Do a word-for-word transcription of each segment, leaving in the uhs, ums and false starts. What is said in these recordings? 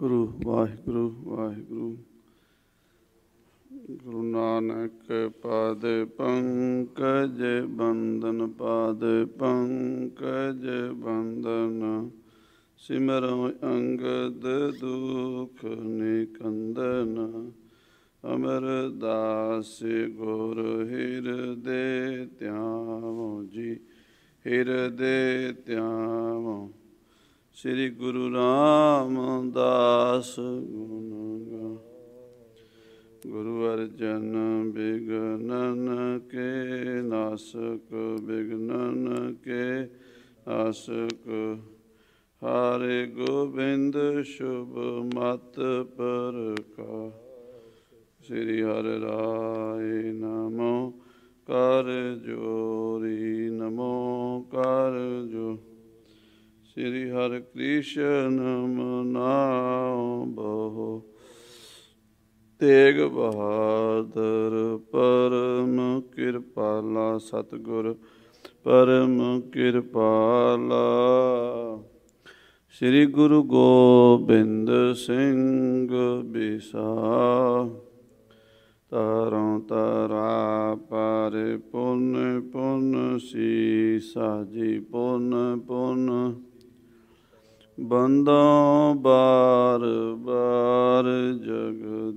ਵਾਹਿਗੁਰੂ ਵਾਹਿਗੁਰੂ ਵਾਹਿਗੁਰੂ। ਗੁਰੂ ਨਾਨਕ ਪਾਦ ਪੰਕਜ ਬੰਦਨ, ਪਾਦ ਪੰਕਜ ਬੰਦਨ, ਸਿਮਰਉ ਅੰਗਦ ਦੁਖ ਨਿਕੰਦਨ। ਅਮਰਦਾਸ ਗੁਰ ਹਿਰਦੇ ਧਿਆਵੋ ਜੀ, ਹਿਰਦੇ ਧਿਆਵੋ। ਸ੍ਰੀ ਗੁਰੂ ਰਾਮਦਾਸ ਗੁਣ ਗਾਵੋ। ਗੁਰੂ ਅਰਜਨ ਬਿਗਨਨ ਕੇ ਨਾਸਕ, ਬਿਗਨਨ ਕੇ ਨਾਸਕ। ਹਰਿ ਗੋਬਿੰਦ ਸ਼ੁਭ ਮਤ ਪ੍ਰਕਾਸ਼। ਸ੍ਰੀ ਹਰਿ ਰਾਇ ਨਮੋ ਕਰ ਜੋਰੀ, ਨਮੋ ਕਰ ਜੋ। ਸ੍ਰੀ ਹਰਿ ਕ੍ਰਿਸ਼ਨ ਮਨਾਉ ਬਹੁ, ਤੇਗ ਬਹਾਦਰ ਪਰਮ ਕਿਰਪਾਲਾ। ਸਤਿਗੁਰ ਪਰਮ ਕਿਰਪਾਲਾ। ਸ੍ਰੀ ਗੁਰੂ ਗੋਬਿੰਦ ਸਿੰਘ ਬਿਸਾ, ਤਰਉ ਤਰਾ ਪਰ ਪੁਨ ਪੁਨ ਸੀਸਾ ਜੀ, ਪੁਨ ਪੁਨ ਬੰਦੋਂ ਬਾਰ ਬਾਰ ਜਗਦੀਸਾ।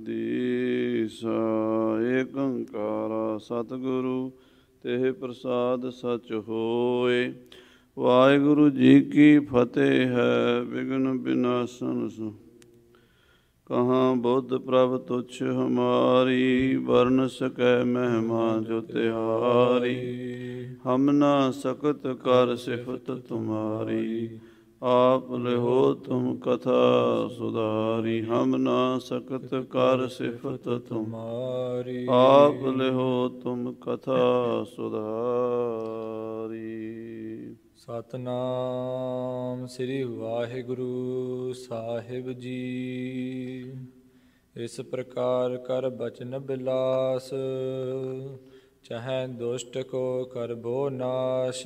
ਏਕ ਓੰਕਾਰ ਸਤਿਗੁਰੂ ਤੇ ਪ੍ਰਸਾਦ ਸਚ ਹੋਏ। ਵਾਹਿਗੁਰੂ ਜੀ ਕੀ ਫਤਿਹ ਹੈ। ਵਿਘਨ ਵਿਨਾਸ਼ਨ ਸੁ ਕਹਾਂ ਬੁੱਧ ਪ੍ਰਭ ਤੁਛ ਹਮਾਰੀ, ਵਰਨ ਸਕੈ ਮਹਿਮਾ ਜੋ ਤਿਹਾਰੀ। ਹਮ ਨਾ ਸਕਤ ਕਰ ਸਿਫਤ ਤੁਮਾਰੀ, ਆਪ ਲਿਹੋ ਤੁਮ ਕਥਾ ਸੁਧਾਰੀ। ਹਮ ਨਾ ਸਕਤ ਕਰ ਸਿਫਤ ਤੁਮਾਰੀ, ਆਪ ਲਿਹੋ ਤੁਮ ਕਥਾ ਸੁਧਾਰੀ। ਸਤਿਨਾਮ ਸ੍ਰੀ ਵਾਹਿਗੁਰੂ ਸਾਹਿਬ ਜੀ। ਇਸ ਪ੍ਰਕਾਰ ਕਰ ਬਚਨ ਬਿਲਾਸ, ਚਾਹੈ ਦੁਸ਼ਟ ਕੋ ਕਰਬੋ ਨਾਸ਼।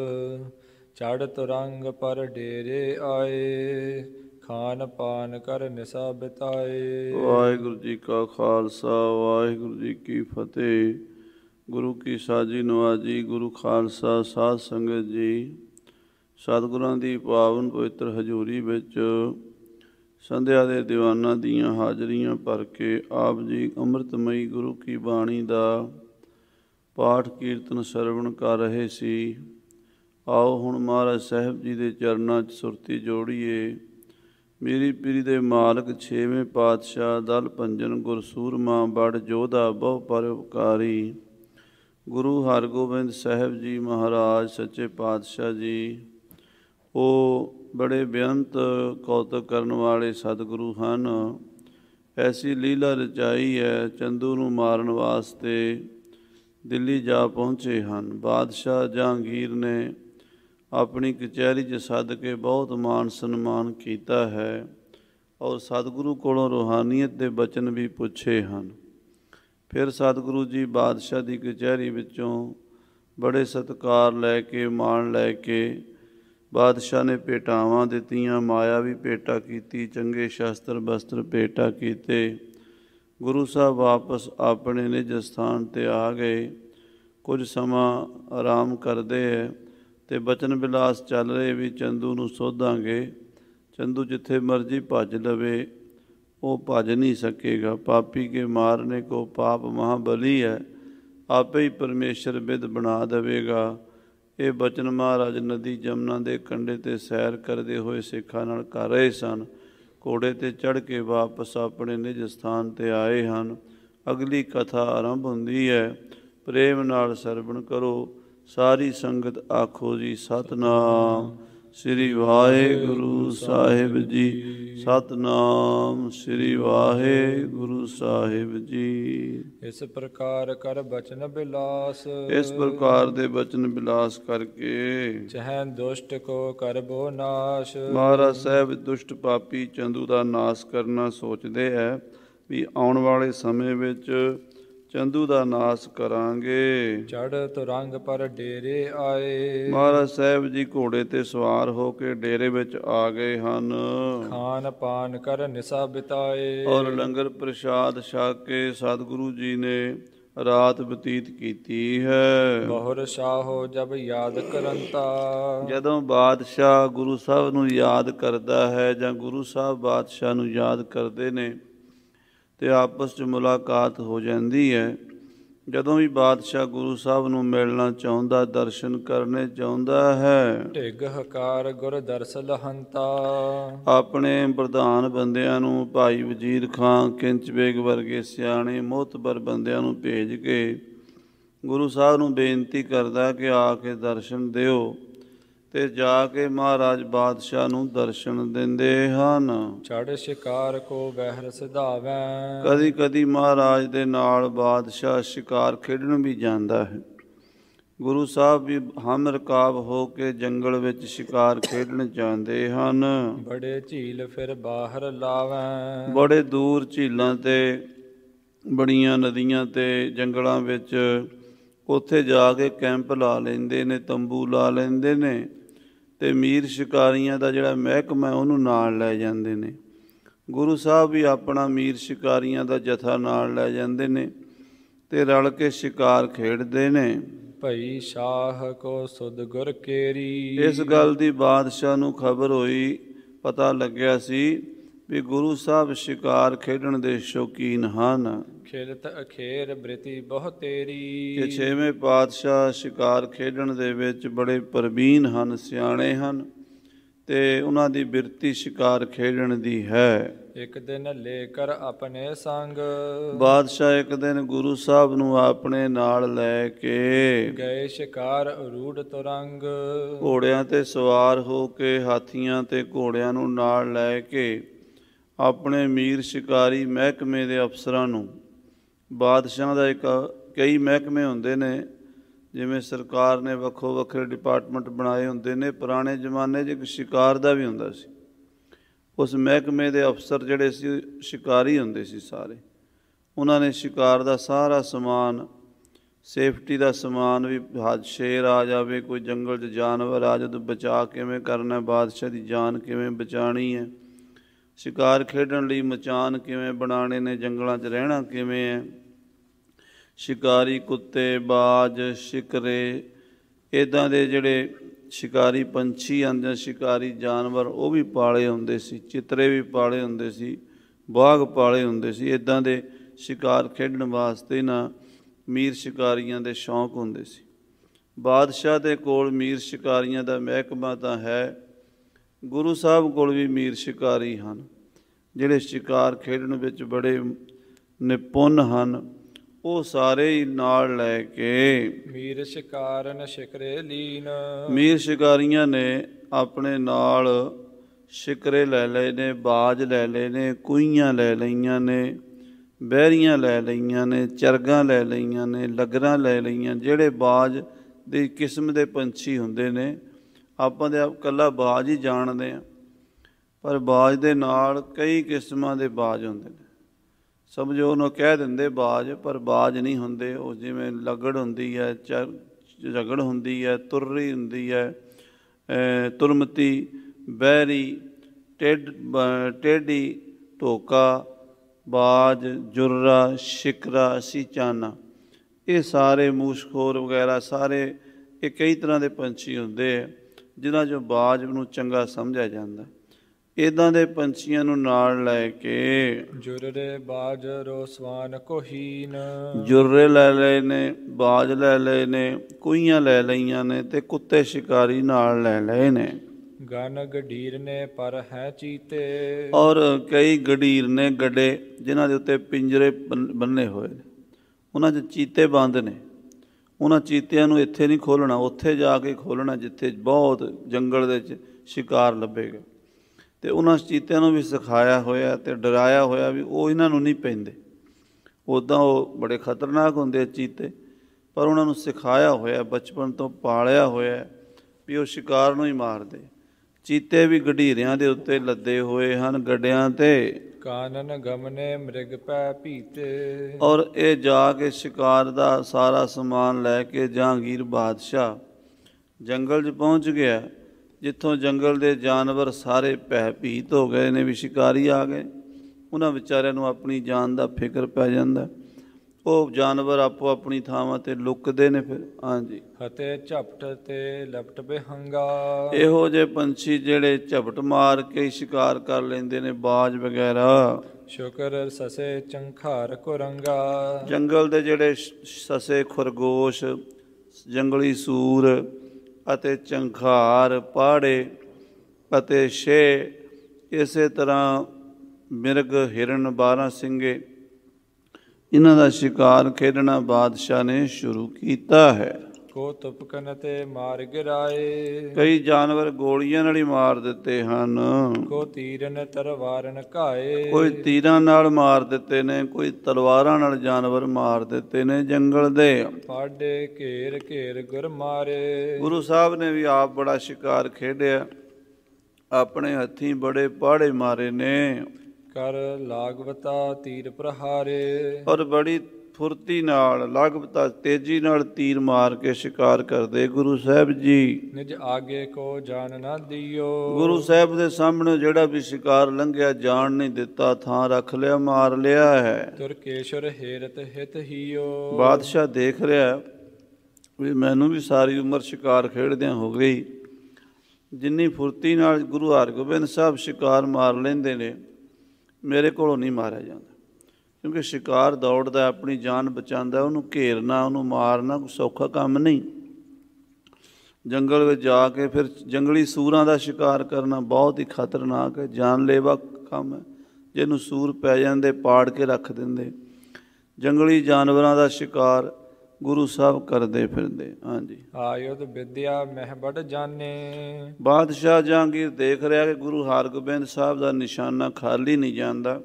ਚੜ੍ਹਤ ਰੰਗ ਪਰ ਡੇਰੇ ਆਏ, ਖਾਨ ਪਾਨ ਕਰ ਨਿਸਾ ਬਿਤਾਏ। ਵਾਹਿਗੁਰੂ ਜੀ ਕਾ ਖਾਲਸਾ, ਵਾਹਿਗੁਰੂ ਜੀ ਕੀ ਫਤਿਹ। ਗੁਰੂ ਕੀ ਸਾਜੀ ਨਵਾਜੀ, ਗੁਰੂ ਖਾਲਸਾ ਸਾਧ ਸੰਗਤ ਜੀ। ਸਤਿਗੁਰਾਂ ਦੀ ਪਾਵਨ ਪਵਿੱਤਰ ਹਜ਼ੂਰੀ ਵਿੱਚ ਸੰਧਿਆ ਦੇ ਦੀਵਾਨਾਂ ਦੀਆਂ ਹਾਜ਼ਰੀਆਂ ਭਰ ਕੇ ਆਪ ਜੀ ਅੰਮ੍ਰਿਤਮਈ ਗੁਰੂ ਕੀ ਬਾਣੀ ਦਾ ਪਾਠ ਕੀਰਤਨ ਸਰਵਣ ਕਰ ਰਹੇ ਸੀ। ਆਓ ਹੁਣ ਮਹਾਰਾਜ ਸਾਹਿਬ ਜੀ ਦੇ ਚਰਨਾਂ 'ਚ ਸੁਰਤੀ ਜੋੜੀਏ। ਮੇਰੀ ਪੀਰੀ ਦੇ ਮਾਲਕ ਛੇਵੇਂ ਪਾਤਸ਼ਾਹ, ਦਲ ਭੰਜਨ ਗੁਰ ਸੂਰਮਾ, ਬੜ ਜੋਧਾ ਬਹੁ ਪਰਉਪਕਾਰੀ ਗੁਰੂ ਹਰਗੋਬਿੰਦ ਸਾਹਿਬ ਜੀ ਮਹਾਰਾਜ ਸੱਚੇ ਪਾਤਸ਼ਾਹ ਜੀ, ਉਹ ਬੜੇ ਬੇਅੰਤ ਕੌਤਕ ਕਰਨ ਵਾਲੇ ਸਤਿਗੁਰੂ ਹਨ। ਐਸੀ ਲੀਲਾ ਰਚਾਈ ਹੈ, ਚੰਦੂ ਨੂੰ ਮਾਰਨ ਵਾਸਤੇ ਦਿੱਲੀ ਜਾ ਪਹੁੰਚੇ ਹਨ। ਬਾਦਸ਼ਾਹ ਜਹਾਂਗੀਰ ਨੇ ਆਪਣੀ ਕਚਹਿਰੀ 'ਚ ਸੱਦ ਕੇ ਬਹੁਤ ਮਾਣ ਸਨਮਾਨ ਕੀਤਾ ਹੈ ਔਰ ਸਤਿਗੁਰੂ ਕੋਲੋਂ ਰੂਹਾਨੀਅਤ ਦੇ ਬਚਨ ਵੀ ਪੁੱਛੇ ਹਨ। ਫਿਰ ਸਤਿਗੁਰੂ ਜੀ ਬਾਦਸ਼ਾਹ ਦੀ ਕਚਹਿਰੀ ਵਿੱਚੋਂ ਬੜੇ ਸਤਿਕਾਰ ਲੈ ਕੇ, ਮਾਣ ਲੈ ਕੇ ਬਾਦਸ਼ਾਹ ਨੇ ਭੇਟਾਵਾਂ ਦਿੱਤੀਆਂ, ਮਾਇਆ ਵੀ ਭੇਟਾ ਕੀਤੀ, ਚੰਗੇ ਸ਼ਸਤਰ ਬਸਤਰ ਭੇਟਾ ਕੀਤੇ। ਗੁਰੂ ਸਾਹਿਬ ਵਾਪਸ ਆਪਣੇ ਨਿਜ ਸਥਾਨ 'ਤੇ ਆ ਗਏ। ਕੁਝ ਸਮਾਂ ਆਰਾਮ ਕਰਦੇ ਹੈ ਅਤੇ ਬਚਨ ਬਿਲਾਸ ਚੱਲ ਰਹੇ ਵੀ ਚੰਦੂ ਨੂੰ ਸੋਧਾਂਗੇ। ਚੰਦੂ ਜਿੱਥੇ ਮਰਜ਼ੀ ਭੱਜ ਲਵੇ, ਉਹ ਭੱਜ ਨਹੀਂ ਸਕੇਗਾ। ਪਾਪੀ ਕੇ ਮਾਰਨੇ ਕੋ ਪਾਪ ਮਹਾਬਲੀ ਹੈ, ਆਪੇ ਹੀ ਪਰਮੇਸ਼ਰ ਬਿਧ ਬਣਾ ਦੇਵੇਗਾ। ਇਹ ਬਚਨ ਮਹਾਰਾਜ ਨਦੀ ਜਮਨਾ ਦੇ ਕੰਢੇ 'ਤੇ ਸੈਰ ਕਰਦੇ ਹੋਏ ਸਿੱਖਾਂ ਨਾਲ ਕਰ ਰਹੇ ਸਨ। ਘੋੜੇ 'ਤੇ ਚੜ੍ਹ ਕੇ ਵਾਪਸ ਆਪਣੇ ਨਿਜ ਸਥਾਨ 'ਤੇ ਆਏ ਹਨ। ਅਗਲੀ ਕਥਾ ਆਰੰਭ ਹੁੰਦੀ ਹੈ। ਪ੍ਰੇਮ ਨਾਲ ਸਰਵਣ ਕਰੋ। ਸਾਰੀ ਸੰਗਤ ਆਖੋ ਜੀ ਸਤਿਨਾਮ ਸ੍ਰੀ ਵਾਹਿਗੁਰੂ ਸਾਹਿਬ ਜੀ, ਸਤਿਨਾਮ ਸ੍ਰੀ ਵਾਹਿਗੁਰੂ ਸਾਹਿਬ ਜੀ। ਇਸ ਪ੍ਰਕਾਰ ਕਰ ਬਚਨ ਬਿਲਾਸ, ਇਸ ਪ੍ਰਕਾਰ ਦੇ ਬਚਨ ਬਿਲਾਸ ਕਰਕੇ ਚਾਹੈ ਦੁਸ਼ਟ ਕੋ ਕਰਬੋ ਨਾਸ਼। ਮਹਾਰਾਜ ਸਾਹਿਬ ਦੁਸ਼ਟ ਪਾਪੀ ਚੰਦੂ ਦਾ ਨਾਸ਼ ਕਰਨਾ ਸੋਚਦੇ ਹੈ ਵੀ ਆਉਣ ਵਾਲੇ ਸਮੇਂ ਵਿੱਚ ਚੰਦੂ ਦਾ ਨਾਸ ਕਰਾਂਗੇ। ਚੜ ਤੁਰੰਗ ਪਰ ਡੇਰੇ ਆਏ, ਮਹਾਰਾਜ ਸਾਹਿਬ ਜੀ ਘੋੜੇ ਤੇ ਸਵਾਰ ਹੋ ਕੇ ਡੇਰੇ ਵਿੱਚ ਆ ਗਏ ਹਨ। ਖਾਨ ਪਾਨ ਕਰ ਨਿਸਾ ਬਿਤਾਏ, ਔਰ ਲੰਗਰ ਪ੍ਰਸ਼ਾਦ ਛਕ ਕੇ ਸਤਿਗੁਰੂ ਜੀ ਨੇ ਰਾਤ ਬਤੀਤ ਕੀਤੀ ਹੈ। ਬਹੁਰ ਸ਼ਾਹੋ ਜਬ ਯਾਦ ਕਰੰਤਾ, ਜਦੋਂ ਬਾਦਸ਼ਾਹ ਗੁਰੂ ਸਾਹਿਬ ਨੂੰ ਯਾਦ ਕਰਦਾ ਹੈ ਜਾਂ ਗੁਰੂ ਸਾਹਿਬ ਬਾਦਸ਼ਾਹ ਨੂੰ ਯਾਦ ਕਰਦੇ ਨੇ ਤੇ ਆਪਸ 'ਚ ਮੁਲਾਕਾਤ ਹੋ ਜਾਂਦੀ ਹੈ। ਜਦੋਂ ਵੀ ਬਾਦਸ਼ਾਹ ਗੁਰੂ ਸਾਹਿਬ ਨੂੰ ਮਿਲਣਾ ਚਾਹੁੰਦਾ, ਦਰਸ਼ਨ ਕਰਨੇ ਚਾਹੁੰਦਾ ਹੈ, ਢਿੱਗ ਹਕਾਰ ਗੁਰ ਦਰਸ ਲਹੰਤਾ, ਆਪਣੇ ਪ੍ਰਧਾਨ ਬੰਦਿਆਂ ਨੂੰ, ਭਾਈ ਵਜ਼ੀਰ ਖਾਂ, ਕਿੰਚ ਬੇਗ ਵਰਗੇ ਸਿਆਣੇ ਮੋਹਤਬਰ ਬੰਦਿਆਂ ਨੂੰ ਭੇਜ ਕੇ ਗੁਰੂ ਸਾਹਿਬ ਨੂੰ ਬੇਨਤੀ ਕਰਦਾ ਕਿ ਆ ਕੇ ਦਰਸ਼ਨ ਦਿਓ, ਤੇ ਜਾ ਕੇ ਮਹਾਰਾਜ ਬਾਦਸ਼ਾਹ ਨੂੰ ਦਰਸ਼ਨ ਦਿੰਦੇ ਹਨ। ਛੜ ਸ਼ਿਕਾਰ ਕੋ ਬਹਿਰ ਸਿਧਾਵੈ, ਕਦੀ ਕਦੀ ਮਹਾਰਾਜ ਦੇ ਨਾਲ ਬਾਦਸ਼ਾਹ ਸ਼ਿਕਾਰ ਖੇਡਣ ਵੀ ਜਾਂਦਾ ਹੈ। ਗੁਰੂ ਸਾਹਿਬ ਵੀ ਹਮ ਰਕਾਬ ਹੋ ਕੇ ਜੰਗਲ ਵਿੱਚ ਸ਼ਿਕਾਰ ਖੇਡਣ ਜਾਂਦੇ ਹਨ। ਬੜੇ ਝੀਲ ਫਿਰ ਬਾਹਰ ਲਾਵੈ, ਬੜੇ ਦੂਰ ਝੀਲਾਂ ਤੇ, ਬੜੀਆਂ ਨਦੀਆਂ ਤੇ, ਜੰਗਲਾਂ ਵਿੱਚ ਉੱਥੇ ਜਾ ਕੇ ਕੈਂਪ ਲਾ ਲੈਂਦੇ ਨੇ, ਤੰਬੂ ਲਾ ਲੈਂਦੇ ਨੇ, ਤੇ ਮੀਰ ਸ਼ਿਕਾਰੀਆਂ ਦਾ ਜਿਹੜਾ ਮਹਿਕਮਾ ਉਹਨੂੰ ਨਾਲ ਲੈ ਜਾਂਦੇ ਨੇ। ਗੁਰੂ ਸਾਹਿਬ ਵੀ ਆਪਣਾ ਮੀਰ ਸ਼ਿਕਾਰੀਆਂ ਦਾ ਜਥਾ ਨਾਲ ਲੈ ਜਾਂਦੇ ਨੇ ਤੇ ਰਲ ਕੇ ਸ਼ਿਕਾਰ ਖੇਡਦੇ ਨੇ। ਭਈ ਸ਼ਾਹ ਕੋ ਸੁਧ ਗੁਰ ਕੇਰੀ, ਇਸ ਗੱਲ ਦੀ ਬਾਦਸ਼ਾਹ ਨੂੰ ਖਬਰ ਹੋਈ, ਪਤਾ ਲੱਗਿਆ ਸੀ ਵੀ ਗੁਰੂ ਸਾਹਿਬ ਸ਼ਿਕਾਰ ਖੇਡਣ ਦੇ ਸ਼ੌਕੀਨ ਹਨ। ਖੇਲਤ ਅਖੇਰ ਬ੍ਰਿਤੀ ਬਹੁ ਤੇਰੀ, ਕਿ ਛੇਵੇਂ ਪਾਤਸ਼ਾਹ ਸ਼ਿਕਾਰ ਖੇਡਣ ਦੇ ਵਿੱਚ ਬੜੇ ਪ੍ਰਵੀਨ ਹਨ, ਸਿਆਣੇ ਹਨ, ਤੇ ਉਹਨਾਂ ਦੀ ਬਿਰਤੀ ਸ਼ਿਕਾਰ ਖੇਡਣ ਦੀ ਹੈ। ਇੱਕ ਦਿਨ ਲੈ ਕਰ ਆਪਣੇ ਸੰਗ, ਬਾਦਸ਼ਾਹ ਇੱਕ ਦਿਨ ਗੁਰੂ ਸਾਹਿਬ ਨੂੰ ਆਪਣੇ ਨਾਲ ਲੈ ਕੇ ਗਏ ਸ਼ਿਕਾਰ ਅਰੂੜ ਤੁਰੰਗ, ਘੋੜਿਆਂ ਤੇ ਸਵਾਰ ਹੋ ਕੇ, ਹਾਥੀਆਂ ਤੇ ਘੋੜਿਆਂ ਨੂੰ ਨਾਲ ਲੈ ਕੇ ਆਪਣੇ ਮੀਰ ਸ਼ਿਕਾਰੀ ਮਹਿਕਮੇ ਦੇ ਅਫਸਰਾਂ ਨੂੰ, ਬਾਦਸ਼ਾਹ ਦਾ ਇੱਕ ਕਈ ਮਹਿਕਮੇ ਹੁੰਦੇ ਨੇ, ਜਿਵੇਂ ਸਰਕਾਰ ਨੇ ਵੱਖੋ ਵੱਖਰੇ ਡਿਪਾਰਟਮੈਂਟ ਬਣਾਏ ਹੁੰਦੇ ਨੇ, ਪੁਰਾਣੇ ਜ਼ਮਾਨੇ 'ਚ ਇੱਕ ਸ਼ਿਕਾਰ ਦਾ ਵੀ ਹੁੰਦਾ ਸੀ। ਉਸ ਮਹਿਕਮੇ ਦੇ ਅਫਸਰ ਜਿਹੜੇ ਸੀ ਸ਼ਿਕਾਰੀ ਹੁੰਦੇ ਸੀ ਸਾਰੇ। ਉਹਨਾਂ ਨੇ ਸ਼ਿਕਾਰ ਦਾ ਸਾਰਾ ਸਮਾਨ, ਸੇਫਟੀ ਦਾ ਸਮਾਨ ਵੀ, ਹੱਦ ਸ਼ੇਰ ਆ ਜਾਵੇ, ਕੋਈ ਜੰਗਲ 'ਚ ਜਾਨਵਰ ਆ ਜਾਵੇ, ਬਚਾਅ ਕਿਵੇਂ ਕਰਨਾ, ਬਾਦਸ਼ਾਹ ਦੀ ਜਾਨ ਕਿਵੇਂ ਬਚਾਉਣੀ ਹੈ, ਸ਼ਿਕਾਰ ਖੇਡਣ ਲਈ ਮਚਾਨ ਕਿਵੇਂ ਬਣਾਉਣੇ ਨੇ, ਜੰਗਲਾਂ 'ਚ ਰਹਿਣਾ ਕਿਵੇਂ ਹੈ, ਸ਼ਿਕਾਰੀ ਕੁੱਤੇ, ਬਾਜ, ਸ਼ਿਕਰੇ, ਇੱਦਾਂ ਦੇ ਜਿਹੜੇ ਸ਼ਿਕਾਰੀ ਪੰਛੀ ਹਨ ਜਾਂ ਸ਼ਿਕਾਰੀ ਜਾਨਵਰ ਉਹ ਵੀ ਪਾਲੇ ਹੁੰਦੇ ਸੀ, ਚਿੱਤਰੇ ਵੀ ਪਾਲੇ ਹੁੰਦੇ ਸੀ, ਬਾਘ ਪਾਲੇ ਹੁੰਦੇ ਸੀ। ਇੱਦਾਂ ਦੇ ਸ਼ਿਕਾਰ ਖੇਡਣ ਵਾਸਤੇ ਨਾ ਮੀਰ ਸ਼ਿਕਾਰੀਆਂ ਦੇ ਸ਼ੌਂਕ ਹੁੰਦੇ ਸੀ। ਬਾਦਸ਼ਾਹ ਦੇ ਕੋਲ ਮੀਰ ਸ਼ਿਕਾਰੀਆਂ ਦਾ ਮਹਿਕਮਾ ਤਾਂ ਹੈ, ਗੁਰੂ ਸਾਹਿਬ ਕੋਲ ਵੀ ਮੀਰ ਸ਼ਿਕਾਰੀ ਹਨ ਜਿਹੜੇ ਸ਼ਿਕਾਰ ਖੇਡਣ ਵਿੱਚ ਬੜੇ ਨਿਪੁੰਨ ਹਨ। ਉਹ ਸਾਰੇ ਹੀ ਨਾਲ ਲੈ ਕੇ ਮੀਰ ਸ਼ਿਕਾਰਨ ਸ਼ਿਕਰੇ ਲੀਨ, ਮੀਰ ਸ਼ਿਕਾਰੀਆਂ ਨੇ ਆਪਣੇ ਨਾਲ ਸ਼ਿਕਰੇ ਲੈ ਲਏ ਨੇ, ਬਾਜ ਲੈ ਲਏ ਨੇ, ਕੂਈਆਂ ਲੈ ਲਈਆਂ ਨੇ, ਬਹਿਰੀਆਂ ਲੈ ਲਈਆਂ ਨੇ, ਚਰਗਾਂ ਲੈ ਲਈਆਂ ਨੇ, ਲੱਗਰਾਂ ਲੈ ਲਈਆਂ। ਜਿਹੜੇ ਬਾਜ ਦੀ ਕਿਸਮ ਦੇ ਪੰਛੀ ਹੁੰਦੇ ਨੇ, ਆਪਾਂ ਤਾਂ ਇਕੱਲਾ ਬਾਜ ਹੀ ਜਾਣਦੇ ਹਾਂ, ਪਰ ਬਾਜ ਦੇ ਨਾਲ ਕਈ ਕਿਸਮਾਂ ਦੇ ਬਾਜ ਹੁੰਦੇ ਨੇ। ਸਮਝੋ ਉਹਨੂੰ ਕਹਿ ਦਿੰਦੇ ਬਾਜ, ਪਰ ਬਾਜ ਨਹੀਂ ਹੁੰਦੇ ਉਹ। ਜਿਵੇਂ ਲਗੜ ਹੁੰਦੀ ਹੈ, ਚ ਝਗੜ ਹੁੰਦੀ ਹੈ, ਤੁਰਰੀ ਹੁੰਦੀ ਹੈ, ਤੁਰਮਤੀ, ਬਹਿਰੀ, ਟੇਡ ਟੇਢੀ, ਢੋਕਾ, ਬਾਜ, ਜੁਰਰਾ, ਸ਼ਿਕਰਾ, ਸੀਚਾਨਾ, ਇਹ ਸਾਰੇ ਮੂਸ਼ਖੋਰ ਵਗੈਰਾ ਸਾਰੇ ਇਹ ਕਈ ਤਰ੍ਹਾਂ ਦੇ ਪੰਛੀ ਹੁੰਦੇ ਹੈ ਜਿਨ੍ਹਾਂ 'ਚੋਂ ਬਾਜ ਨੂੰ ਚੰਗਾ ਸਮਝਿਆ ਜਾਂਦਾ। ਇੱਦਾਂ ਦੇ ਪੰਛੀਆਂ ਨੂੰ ਨਾਲ ਲੈ ਕੇ ਜੁਰਰੇ ਬਾਜ ਰੋਸਵਾਨ ਕੋਹੀਨ, ਜੁਰਰੇ ਲੈ ਲਏ ਨੇ, ਬਾਜ ਲੈ ਲਏ ਨੇ, ਕੂਈਆਂ ਲੈ ਲਈਆਂ ਨੇ, ਤੇ ਕੁੱਤੇ ਸ਼ਿਕਾਰੀ ਨਾਲ ਲੈ ਲਏ ਨੇ। ਗਨ ਗਡੀਰ ਨੇ ਪਰ ਹੈ ਚੀਤੇ, ਔਰ ਕਈ ਗਡੀਰ ਨੇ ਗੱਡੇ ਜਿਨ੍ਹਾਂ ਦੇ ਉੱਤੇ ਪਿੰਜਰੇ ਬੰਨੇ ਹੋਏ ਨੇ, ਉਹਨਾਂ 'ਚ ਚੀਤੇ ਬੰਦ ਨੇ। ਉਹਨਾਂ ਚੀਤਿਆਂ ਨੂੰ ਇੱਥੇ ਨਹੀਂ ਖੋਲ੍ਹਣਾ, ਉੱਥੇ ਜਾ ਕੇ ਖੋਲ੍ਹਣਾ ਜਿੱਥੇ ਬਹੁਤ ਜੰਗਲ ਦੇ ਵਿੱਚ ਸ਼ਿਕਾਰ ਲੱਭੇਗਾ। ਅਤੇ ਉਹਨਾਂ ਚੀਤਿਆਂ ਨੂੰ ਵੀ ਸਿਖਾਇਆ ਹੋਇਆ ਅਤੇ ਡਰਾਇਆ ਹੋਇਆ ਵੀ ਉਹ ਇਹਨਾਂ ਨੂੰ ਨਹੀਂ ਪੈਂਦੇ। ਉੱਦਾਂ ਉਹ ਬੜੇ ਖਤਰਨਾਕ ਹੁੰਦੇ ਚੀਤੇ, ਪਰ ਉਹਨਾਂ ਨੂੰ ਸਿਖਾਇਆ ਹੋਇਆ, ਬਚਪਨ ਤੋਂ ਪਾਲਿਆ ਹੋਇਆ ਵੀ ਉਹ ਸ਼ਿਕਾਰ ਨੂੰ ਹੀ ਮਾਰਦੇ। ਚੀਤੇ ਵੀ ਗਡੀਰਿਆਂ ਦੇ ਉੱਤੇ ਲੱਦੇ ਹੋਏ ਹਨ, ਗੱਡਿਆਂ 'ਤੇ, ਕਾਨਨ ਗਮਨੇ ਮ੍ਰਿਗ ਪੈ ਭੀਤੇ। ਔਰ ਇਹ ਜਾ ਕੇ ਸ਼ਿਕਾਰ ਦਾ ਸਾਰਾ ਸਮਾਨ ਲੈ ਕੇ ਜਹਾਂਗੀਰ ਬਾਦਸ਼ਾਹ ਜੰਗਲ 'ਚ ਪਹੁੰਚ ਗਿਆ, ਜਿੱਥੋਂ ਜੰਗਲ ਦੇ ਜਾਨਵਰ ਸਾਰੇ ਭੈ ਭੀਤ ਹੋ ਗਏ ਨੇ ਵੀ ਸ਼ਿਕਾਰੀ ਆ ਗਏ। ਉਹਨਾਂ ਵਿਚਾਰਿਆਂ ਨੂੰ ਆਪਣੀ ਜਾਨ ਦਾ ਫਿਕਰ ਪੈ ਜਾਂਦਾ। ਉਹ ਜਾਨਵਰ ਆਪੋ ਆਪਣੀ ਥਾਵਾਂ 'ਤੇ ਲੁਕਦੇ ਨੇ ਫਿਰ। ਹਾਂਜੀ। ਅਤੇ ਝਪਟ ਤੇ ਲਪਟ ਬਿਹੰਗਾ। ਇਹੋ ਜਿਹੇ ਪੰਛੀ ਜਿਹੜੇ ਝਪਟ ਮਾਰ ਕੇ ਸ਼ਿਕਾਰ ਕਰ ਲੈਂਦੇ ਨੇ, ਬਾਜ ਵਗੈਰਾ। ਸ਼ੁਕਰ ਸਸੇ ਚੰਖਾਰ ਕੁਰੰਗਾ। ਜੰਗਲ ਦੇ ਜਿਹੜੇ ਸਸੇ, ਖਰਗੋਸ਼, ਜੰਗਲੀ ਸੂਰ ਅਤੇ ਚੰਖਾਰ, ਪਾੜੇ ਅਤੇ ਛੇ, ਇਸੇ ਤਰ੍ਹਾਂ ਮਿਰਗ, ਹਿਰਨ, ਬਾਰਾਂ ਸਿੰਘੇ, ਇਹਨਾਂ ਦਾ ਸ਼ਿਕਾਰ ਖੇਡਣਾ ਬਾਦਸ਼ਾਹ ਨੇ ਸ਼ੁਰੂ ਕੀਤਾ ਹੈ। ਕੋ ਤੁਪਕਨ ਤੇ ਮਾਰ ਗਿਰਾਏ। ਕਈ ਜਾਨਵਰ ਗੋਲੀਆਂ ਨਾਲ ਹੀ ਮਾਰ ਦਿੱਤੇ ਹਨ। ਕੋ ਤੀਰਨ ਤਰਵਾਰਨ ਘਾਏ। ਕੋਈ ਤੀਰਾਂ ਨਾਲ ਮਾਰ ਦਿੱਤੇ ਨੇ, ਕੋਈ ਤਲਵਾਰਾਂ ਨਾਲ ਜਾਨਵਰ ਮਾਰ ਦਿੱਤੇ ਨੇ ਜੰਗਲ ਦੇ। ਪਾਡੇ ਘੇਰ ਘੇਰ ਗੁਰ ਮਾਰੇ। ਗੁਰੂ ਸਾਹਿਬ ਨੇ ਵੀ ਆਪ ਬੜਾ ਸ਼ਿਕਾਰ ਖੇਡਿਆ, ਆਪਣੇ ਹੱਥੀਂ ਬੜੇ ਪਾੜੇ ਮਾਰੇ ਨੇ। ਕਰ ਲਾਗਵਤਾ ਤੀਰ ਪ੍ਰਹਾਰੇ। ਔਰ ਬੜੀ ਫੁਰਤੀ ਨਾਲ, ਲਾਗਵਤਾ, ਤੇਜ਼ੀ ਨਾਲ ਤੀਰ ਮਾਰ ਕੇ ਸ਼ਿਕਾਰ ਕਰਦੇ ਗੁਰੂ ਸਾਹਿਬ ਜੀ। ਨਿਜ ਆਗੇ ਕੋ ਜਾਣ ਨਾ ਦਿਓ। ਗੁਰੂ ਸਾਹਿਬ ਦੇ ਸਾਹਮਣੇ ਜਿਹੜਾ ਵੀ ਸ਼ਿਕਾਰ ਲੰਘਿਆ ਜਾਣ ਨਹੀਂ ਦਿੱਤਾ, ਥਾਂ ਰੱਖ ਲਿਆ, ਮਾਰ ਲਿਆ ਹੈ। ਤੁਰਕੇਸ਼ਵਰ ਹੇਰਤ ਹਿਤ ਹੀਓ। ਬਾਦਸ਼ਾਹ ਦੇਖ ਰਿਹਾ ਵੀ ਮੈਨੂੰ ਵੀ ਸਾਰੀ ਉਮਰ ਸ਼ਿਕਾਰ ਖੇਡਦਿਆਂ ਹੋ ਗਈ। ਜਿੰਨੀ ਫੁਰਤੀ ਨਾਲ ਗੁਰੂ ਹਰਗੋਬਿੰਦ ਸਾਹਿਬ ਸ਼ਿਕਾਰ ਮਾਰ ਲੈਂਦੇ ਨੇ, ਮੇਰੇ ਕੋਲੋਂ ਨਹੀਂ ਮਾਰਿਆ ਜਾਂਦਾ। ਕਿਉਂਕਿ ਸ਼ਿਕਾਰ ਦੌੜਦਾ, ਆਪਣੀ ਜਾਨ ਬਚਾਉਂਦਾ, ਉਹਨੂੰ ਘੇਰਨਾ, ਉਹਨੂੰ ਮਾਰਨਾ ਕੋਈ ਸੌਖਾ ਕੰਮ ਨਹੀਂ। ਜੰਗਲ ਵਿੱਚ ਜਾ ਕੇ ਫਿਰ ਜੰਗਲੀ ਸੂਰਾਂ ਦਾ ਸ਼ਿਕਾਰ ਕਰਨਾ ਬਹੁਤ ਹੀ ਖਤਰਨਾਕ ਹੈ, ਜਾਨਲੇਵਾ ਕੰਮ ਹੈ। ਜਿਹਨੂੰ ਸੂਰ ਪੈ ਜਾਂਦੇ ਪਾੜ ਕੇ ਰੱਖ ਦਿੰਦੇ। ਜੰਗਲੀ ਜਾਨਵਰਾਂ ਦਾ ਸ਼ਿਕਾਰ ਗੁਰੂ ਸਾਹਿਬ ਕਰਦੇ ਫਿਰਦੇ। ਹਾਂਜੀ। ਆਯੁਧ ਵਿਦਿਆ ਮਹਿ ਬੜ ਜਾਣੇ। ਬਾਦਸ਼ਾਹ ਜਹਾਂਗੀਰ ਦੇਖ ਰਿਹਾ ਕਿ ਗੁਰੂ ਹਰਗੋਬਿੰਦ ਸਾਹਿਬ ਦਾ ਨਿਸ਼ਾਨਾ ਖਾਲੀ ਨਹੀਂ ਜਾਂਦਾ।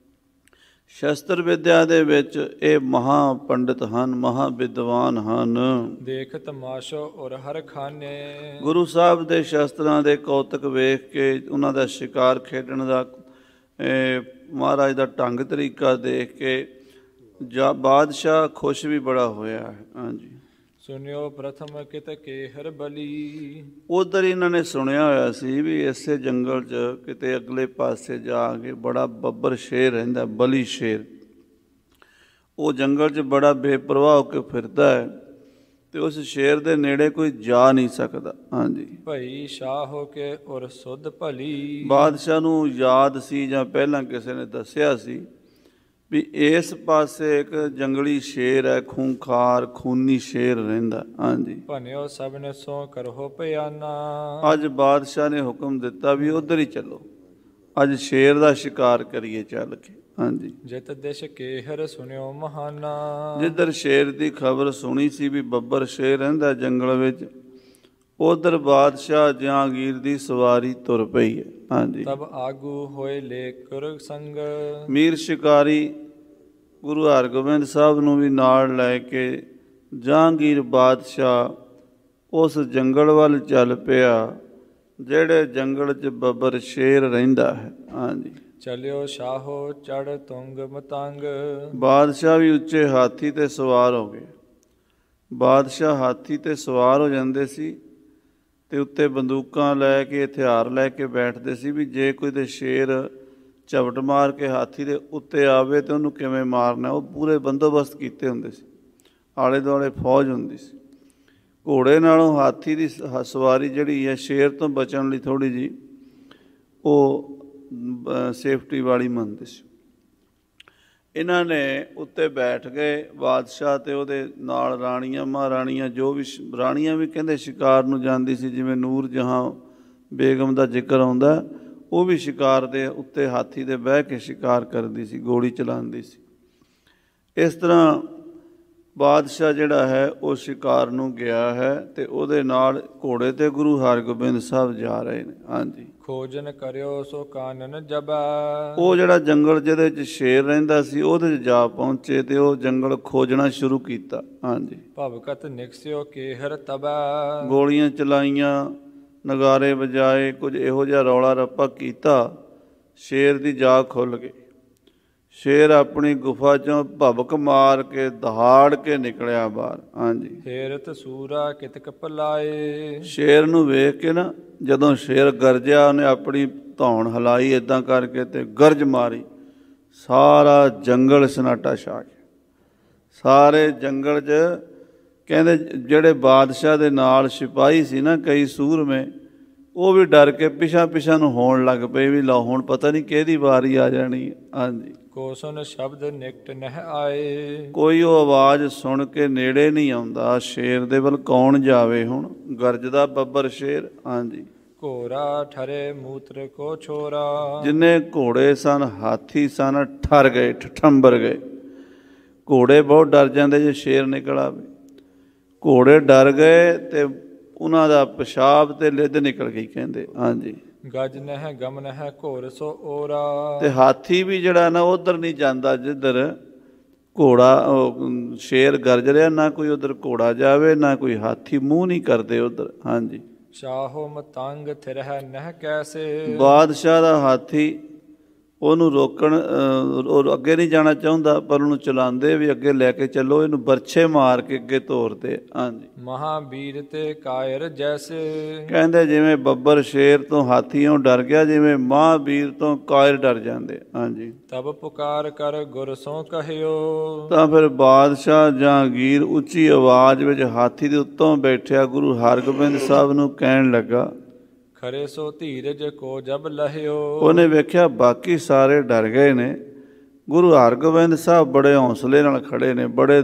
ਸ਼ਸਤਰ ਵਿਦਿਆ ਦੇ ਵਿੱਚ ਇਹ ਮਹਾ ਪੰਡਿਤ ਹਨ, ਮਹਾ ਵਿਦਵਾਨ ਹਨ। ਦੇਖ ਤਮਾਸ਼ੋ ਔਰ ਹਰ ਖਾਨੇ। ਗੁਰੂ ਸਾਹਿਬ ਦੇ ਸ਼ਸਤਰਾਂ ਦੇ ਕੌਤਕ ਵੇਖ ਕੇ, ਉਹਨਾਂ ਦਾ ਸ਼ਿਕਾਰ ਖੇਡਣ ਦਾ ਮਹਾਰਾਜ ਦਾ ਢੰਗ ਤਰੀਕਾ ਦੇਖ ਕੇ ਜਾ ਬਾਦਸ਼ਾਹ ਖੁਸ਼ ਵੀ ਬੜਾ ਹੋਇਆ ਹੈ। ਹਾਂਜੀ। ਸੁਣਿਓ ਪ੍ਰਥਮ ਕਿਤ ਕੇਹਰ ਬਲੀ। ਉਧਰ ਇਹਨਾਂ ਨੇ ਸੁਣਿਆ ਹੋਇਆ ਸੀ ਵੀ ਇਸੇ ਜੰਗਲ 'ਚ ਕਿਤੇ ਅਗਲੇ ਪਾਸੇ ਜਾ ਕੇ ਬੜਾ ਬੱਬਰ ਸ਼ੇਰ ਰਹਿੰਦਾ, ਬਲੀ ਸ਼ੇਰ। ਉਹ ਜੰਗਲ 'ਚ ਬੜਾ ਬੇਪਰਵਾਹ ਹੋ ਕੇ ਫਿਰਦਾ ਹੈ ਤੇ ਉਸ ਸ਼ੇਰ ਦੇ ਨੇੜੇ ਕੋਈ ਜਾ ਨਹੀਂ ਸਕਦਾ। ਹਾਂਜੀ। ਭਈ ਸ਼ਾਹ ਹੋ ਕੇ ਔਰ ਸੁਧ ਭਲੀ। ਬਾਦਸ਼ਾਹ ਨੂੰ ਯਾਦ ਸੀ ਜਾਂ ਪਹਿਲਾਂ ਕਿਸੇ ਨੇ ਦੱਸਿਆ ਸੀ ਵੀ ਇਸ ਪਾਸੇ ਇੱਕ ਜੰਗਲੀ ਸ਼ੇਰ ਹੈ, ਖੂੰਖਾਰ ਖੂਨੀ ਸ਼ੇਰ ਰਹਿੰਦਾ। ਹਾਂਜੀ। ਭਨਿਓ ਸਭ ਨੇ ਸੋ ਕਰੋ ਪਿਆਨਾ। ਅੱਜ ਬਾਦਸ਼ਾਹ ਨੇ ਹੁਕਮ ਦਿੱਤਾ ਵੀ ਉਧਰ ਹੀ ਚੱਲੋ, ਅੱਜ ਸ਼ੇਰ ਦਾ ਸ਼ਿਕਾਰ ਕਰੀਏ ਚੱਲ ਕੇ। ਹਾਂਜੀ। ਜਿਤ ਦਿਸ਼ ਕੇਹਰ ਸੁਣਿਓ ਮਹਾਨਾ। ਜਿੱਧਰ ਸ਼ੇਰ ਦੀ ਖਬਰ ਸੁਣੀ ਸੀ ਵੀ ਬੱਬਰ ਸ਼ੇਰ ਰਹਿੰਦਾ ਜੰਗਲ ਵਿੱਚ, ਉਧਰ ਬਾਦਸ਼ਾਹ ਜਹਾਂਗੀਰ ਦੀ ਸਵਾਰੀ ਤੁਰ ਪਈ ਹੈ। ਹਾਂਜੀ। ਤਬ ਆਗੂ ਹੋਏ ਲੇ ਕੁਰ ਸੰਗ। ਮੀਰ ਸ਼ਿਕਾਰੀ ਗੁਰੂ ਹਰਗੋਬਿੰਦ ਸਾਹਿਬ ਨੂੰ ਵੀ ਨਾਲ ਲੈ ਕੇ ਜਹਾਂਗੀਰ ਬਾਦਸ਼ਾਹ ਉਸ ਜੰਗਲ ਵੱਲ ਚੱਲ ਪਿਆ ਜਿਹੜੇ ਜੰਗਲ 'ਚ ਬੱਬਰ ਸ਼ੇਰ ਰਹਿੰਦਾ ਹੈ। ਹਾਂਜੀ। ਚਲਿਓ ਸ਼ਾਹੋ ਚੜ ਤੁੰਗ ਮਤੰਗ। ਬਾਦਸ਼ਾਹ ਵੀ ਉੱਚੇ ਹਾਥੀ 'ਤੇ ਸਵਾਰ ਹੋ ਗਏ। ਬਾਦਸ਼ਾਹ ਹਾਥੀ 'ਤੇ ਸਵਾਰ ਹੋ ਜਾਂਦੇ ਸੀ ਅਤੇ ਉੱਤੇ ਬੰਦੂਕਾਂ ਲੈ ਕੇ, ਹਥਿਆਰ ਲੈ ਕੇ ਬੈਠਦੇ ਸੀ ਵੀ ਜੇ ਕੋਈ ਤੇ ਸ਼ੇਰ ਝਪਟ ਮਾਰ ਕੇ ਹਾਥੀ ਦੇ ਉੱਤੇ ਆਵੇ ਤਾਂ ਉਹਨੂੰ ਕਿਵੇਂ ਮਾਰਨਾ। ਉਹ ਪੂਰੇ ਬੰਦੋਬਸਤ ਕੀਤੇ ਹੁੰਦੇ ਸੀ, ਆਲੇ ਦੁਆਲੇ ਫੌਜ ਹੁੰਦੀ ਸੀ। ਘੋੜੇ ਨਾਲੋਂ ਹਾਥੀ ਦੀ ਸਵਾਰੀ ਜਿਹੜੀ ਹੈ ਸ਼ੇਰ ਤੋਂ ਬਚਣ ਲਈ ਥੋੜ੍ਹੀ ਜਿਹੀ ਉਹ ਸੇਫਟੀ ਵਾਲੀ ਮੰਨਦੇ ਸੀ। ਇਹਨਾਂ ਨੇ ਉੱਤੇ ਬੈਠ ਗਏ ਬਾਦਸ਼ਾਹ ਅਤੇ ਉਹਦੇ ਨਾਲ ਰਾਣੀਆਂ, ਮਹਾਰਾਣੀਆਂ, ਜੋ ਵੀ ਰਾਣੀਆਂ ਵੀ ਕਹਿੰਦੇ ਸ਼ਿਕਾਰ ਨੂੰ ਜਾਂਦੀ ਸੀ। ਜਿਵੇਂ ਨੂਰ ਜਹਾਂ ਬੇਗਮ ਦਾ ਜ਼ਿਕਰ ਆਉਂਦਾ, ਉਹ ਵੀ ਸ਼ਿਕਾਰ ਦੇ ਉੱਤੇ ਹਾਥੀ 'ਤੇ ਬਹਿ ਕੇ ਸ਼ਿਕਾਰ ਕਰਦੀ ਸੀ, ਗੋਲੀ ਚਲਾਉਂਦੀ ਸੀ। ਇਸ ਤਰ੍ਹਾਂ ਬਾਦਸ਼ਾਹ ਜਿਹੜਾ ਹੈ ਉਹ ਸ਼ਿਕਾਰ ਨੂੰ ਗਿਆ ਹੈ ਅਤੇ ਉਹਦੇ ਨਾਲ ਘੋੜੇ 'ਤੇ ਗੁਰੂ ਹਰਗੋਬਿੰਦ ਸਾਹਿਬ ਜਾ ਰਹੇ ਨੇ। ਹਾਂਜੀ। ਖੋਜਨ ਕਰਿਓ ਸੋ ਕਾਨਨ ਜਬੈ। ਉਹ ਜਿਹੜਾ ਜੰਗਲ ਜਿਹਦੇ 'ਚ ਸ਼ੇਰ ਰਹਿੰਦਾ ਸੀ ਉਹਦੇ 'ਚ ਜਾ ਪਹੁੰਚੇ ਅਤੇ ਉਹ ਜੰਗਲ ਖੋਜਣਾ ਸ਼ੁਰੂ ਕੀਤਾ। ਹਾਂਜੀ। ਭਵਕਤ ਨਿਕਸਿਓ ਕੇਹਰ ਤਬੈ। ਗੋਲੀਆਂ ਚਲਾਈਆਂ, ਨਗਾਰੇ ਵਜਾਏ, ਕੁਝ ਇਹੋ ਜਿਹਾ ਰੌਲਾ ਰੱਪਾ ਕੀਤਾ। ਸ਼ੇਰ ਦੀ ਜਾਗ ਖੁੱਲ੍ਹ ਗਈ। ਸ਼ੇਰ ਆਪਣੀ ਗੁਫਾ 'ਚੋਂ ਭਬਕ ਮਾਰ ਕੇ ਦਹਾੜ ਕੇ ਨਿਕਲਿਆ ਬਾਹਰ। ਹਾਂਜੀ, ਹੇਰਤ ਸੂਰਾ ਕਿਤਕ ਪਲਾਏ। ਸ਼ੇਰ ਨੂੰ ਵੇਖ ਕੇ ਨਾ, ਜਦੋਂ ਸ਼ੇਰ ਗਰਜਿਆ, ਉਹਨੇ ਆਪਣੀ ਧੌਣ ਹਿਲਾਈ ਇੱਦਾਂ ਕਰਕੇ ਤੇ ਗਰਜ ਮਾਰੀ। ਸਾਰਾ ਜੰਗਲ ਸਨਾਟਾ ਛਾ ਗਿਆ। ਸਾਰੇ ਜੰਗਲ 'ਚ ਕਹਿੰਦੇ ਜਿਹੜੇ ਬਾਦਸ਼ਾਹ ਦੇ ਨਾਲ ਸਿਪਾਹੀ ਸੀ ਨਾ, ਕਈ ਸੂਰਮੇ, ਉਹ ਵੀ ਡਰ ਕੇ ਪਿਛਾਂ ਪਿਛਾਂ ਨੂੰ ਹੋਣ ਲੱਗ ਪਏ ਵੀ ਲਓ ਹੁਣ ਪਤਾ ਨਹੀਂ ਕਿਹਦੀ ਵਾਰੀ ਆ ਜਾਣੀ। ਹਾਂਜੀ, ਕੋ ਸੁਨ ਸ਼ਬਦ ਨਿਕਟ ਨਹਿ ਆਏ। ਕੋਈ ਉਹ ਆਵਾਜ਼ ਸੁਣ ਕੇ ਨੇੜੇ ਨਹੀਂ ਆਉਂਦਾ। ਸ਼ੇਰ ਦੇ ਵੱਲ ਕੌਣ ਜਾਵੇ ਹੁਣ? ਗਰਜਦਾ ਬੱਬਰ ਸ਼ੇਰ। ਹਾਂਜੀ, ਘੋਰਾ ਠਰੇ ਮੂਤਰ ਕੋ ਛੋਰਾ। ਜਿੰਨੇ ਘੋੜੇ ਸਨ, ਹਾਥੀ ਸਨ, ਠਰ ਗਏ, ਠਠੰਬਰ ਗਏ। ਘੋੜੇ ਬਹੁਤ ਡਰ ਜਾਂਦੇ ਜੇ ਸ਼ੇਰ ਨਿਕਲ ਆਵੇ। ਘੋੜੇ ਡਰ ਗਏ ਤੇ ਉਹਨਾਂ ਦਾ ਪਿਸ਼ਾਬ ਤੇ ਲਿੱਧ ਨਿਕਲ ਗਈ ਕਹਿੰਦੇ। ਹਾਂਜੀ, ਗਜ ਨਹਿ ਗਮ ਨਹਿ ਘੋਰ ਸੋ ਓਰਾ। ਤੇ ਹਾਥੀ ਵੀ ਜਿਹੜਾ ਨਾ ਉੱਧਰ ਨਹੀਂ ਜਾਂਦਾ ਜਿੱਧਰ ਘੋੜਾ ਉਹ ਸ਼ੇਰ ਗਰਜ ਰਿਹਾ, ਨਾ ਕੋਈ ਉੱਧਰ ਘੋੜਾ ਜਾਵੇ, ਨਾ ਕੋਈ ਹਾਥੀ ਮੂੰਹ ਨਹੀਂ ਕਰਦੇ ਉੱਧਰ। ਹਾਂਜੀ, ਸ਼ਾਹੋ ਮਤੰਗ ਥਿਰਹਿ ਨਹਿ ਕੈਸੇ। ਬਾਦਸ਼ਾਹ ਦਾ ਹਾਥੀ ਉਹਨੂੰ ਰੋਕਣ, ਉਹ ਅੱਗੇ ਨਹੀਂ ਜਾਣਾ ਚਾਹੁੰਦਾ, ਪਰ ਉਹਨੂੰ ਚਲਾਉਂਦੇ ਵੀ ਅੱਗੇ ਲੈ ਕੇ ਚੱਲੋ, ਇਹਨੂੰ ਬਰਛੇ ਮਾਰ ਕੇ ਅੱਗੇ ਤੋਰਦੇ। ਹਾਂਜੀ, ਮਹਾਬੀਰ ਤੇ ਕਾਇਰ ਜੈਸੇ। ਕਹਿੰਦੇ ਜਿਵੇਂ ਬੱਬਰ ਸ਼ੇਰ ਤੋਂ ਹਾਥੀਓਂ ਡਰ ਗਿਆ, ਜਿਵੇਂ ਮਹਾਬੀਰ ਤੋਂ ਕਾਇਰ ਡਰ ਜਾਂਦੇ। ਹਾਂਜੀ, ਤਬ ਪੁਕਾਰ ਕਰ ਗੁਰ ਸੋ ਕਹਿਓ। ਤਾਂ ਫਿਰ ਬਾਦਸ਼ਾਹ ਜਹਾਂਗੀਰ ਉੱਚੀ ਆਵਾਜ਼ ਵਿੱਚ ਹਾਥੀ ਦੇ ਉੱਤੋਂ ਬੈਠਿਆ ਗੁਰੂ ਹਰਗੋਬਿੰਦ ਸਾਹਿਬ ਨੂੰ ਕਹਿਣ ਲੱਗਾ, ਖਰੇ ਸੋ ਧੀਰਜ ਕੋ ਜਬ ਲਹਿਓ। ਉਹਨੇ ਵੇਖਿਆ ਬਾਕੀ ਸਾਰੇ ਡਰ ਗਏ ਨੇ, ਗੁਰੂ ਹਰਗੋਬਿੰਦ ਸਾਹਿਬ ਬੜੇ ਹੌਸਲੇ ਨਾਲ ਖੜੇ ਨੇ, ਬੜੇ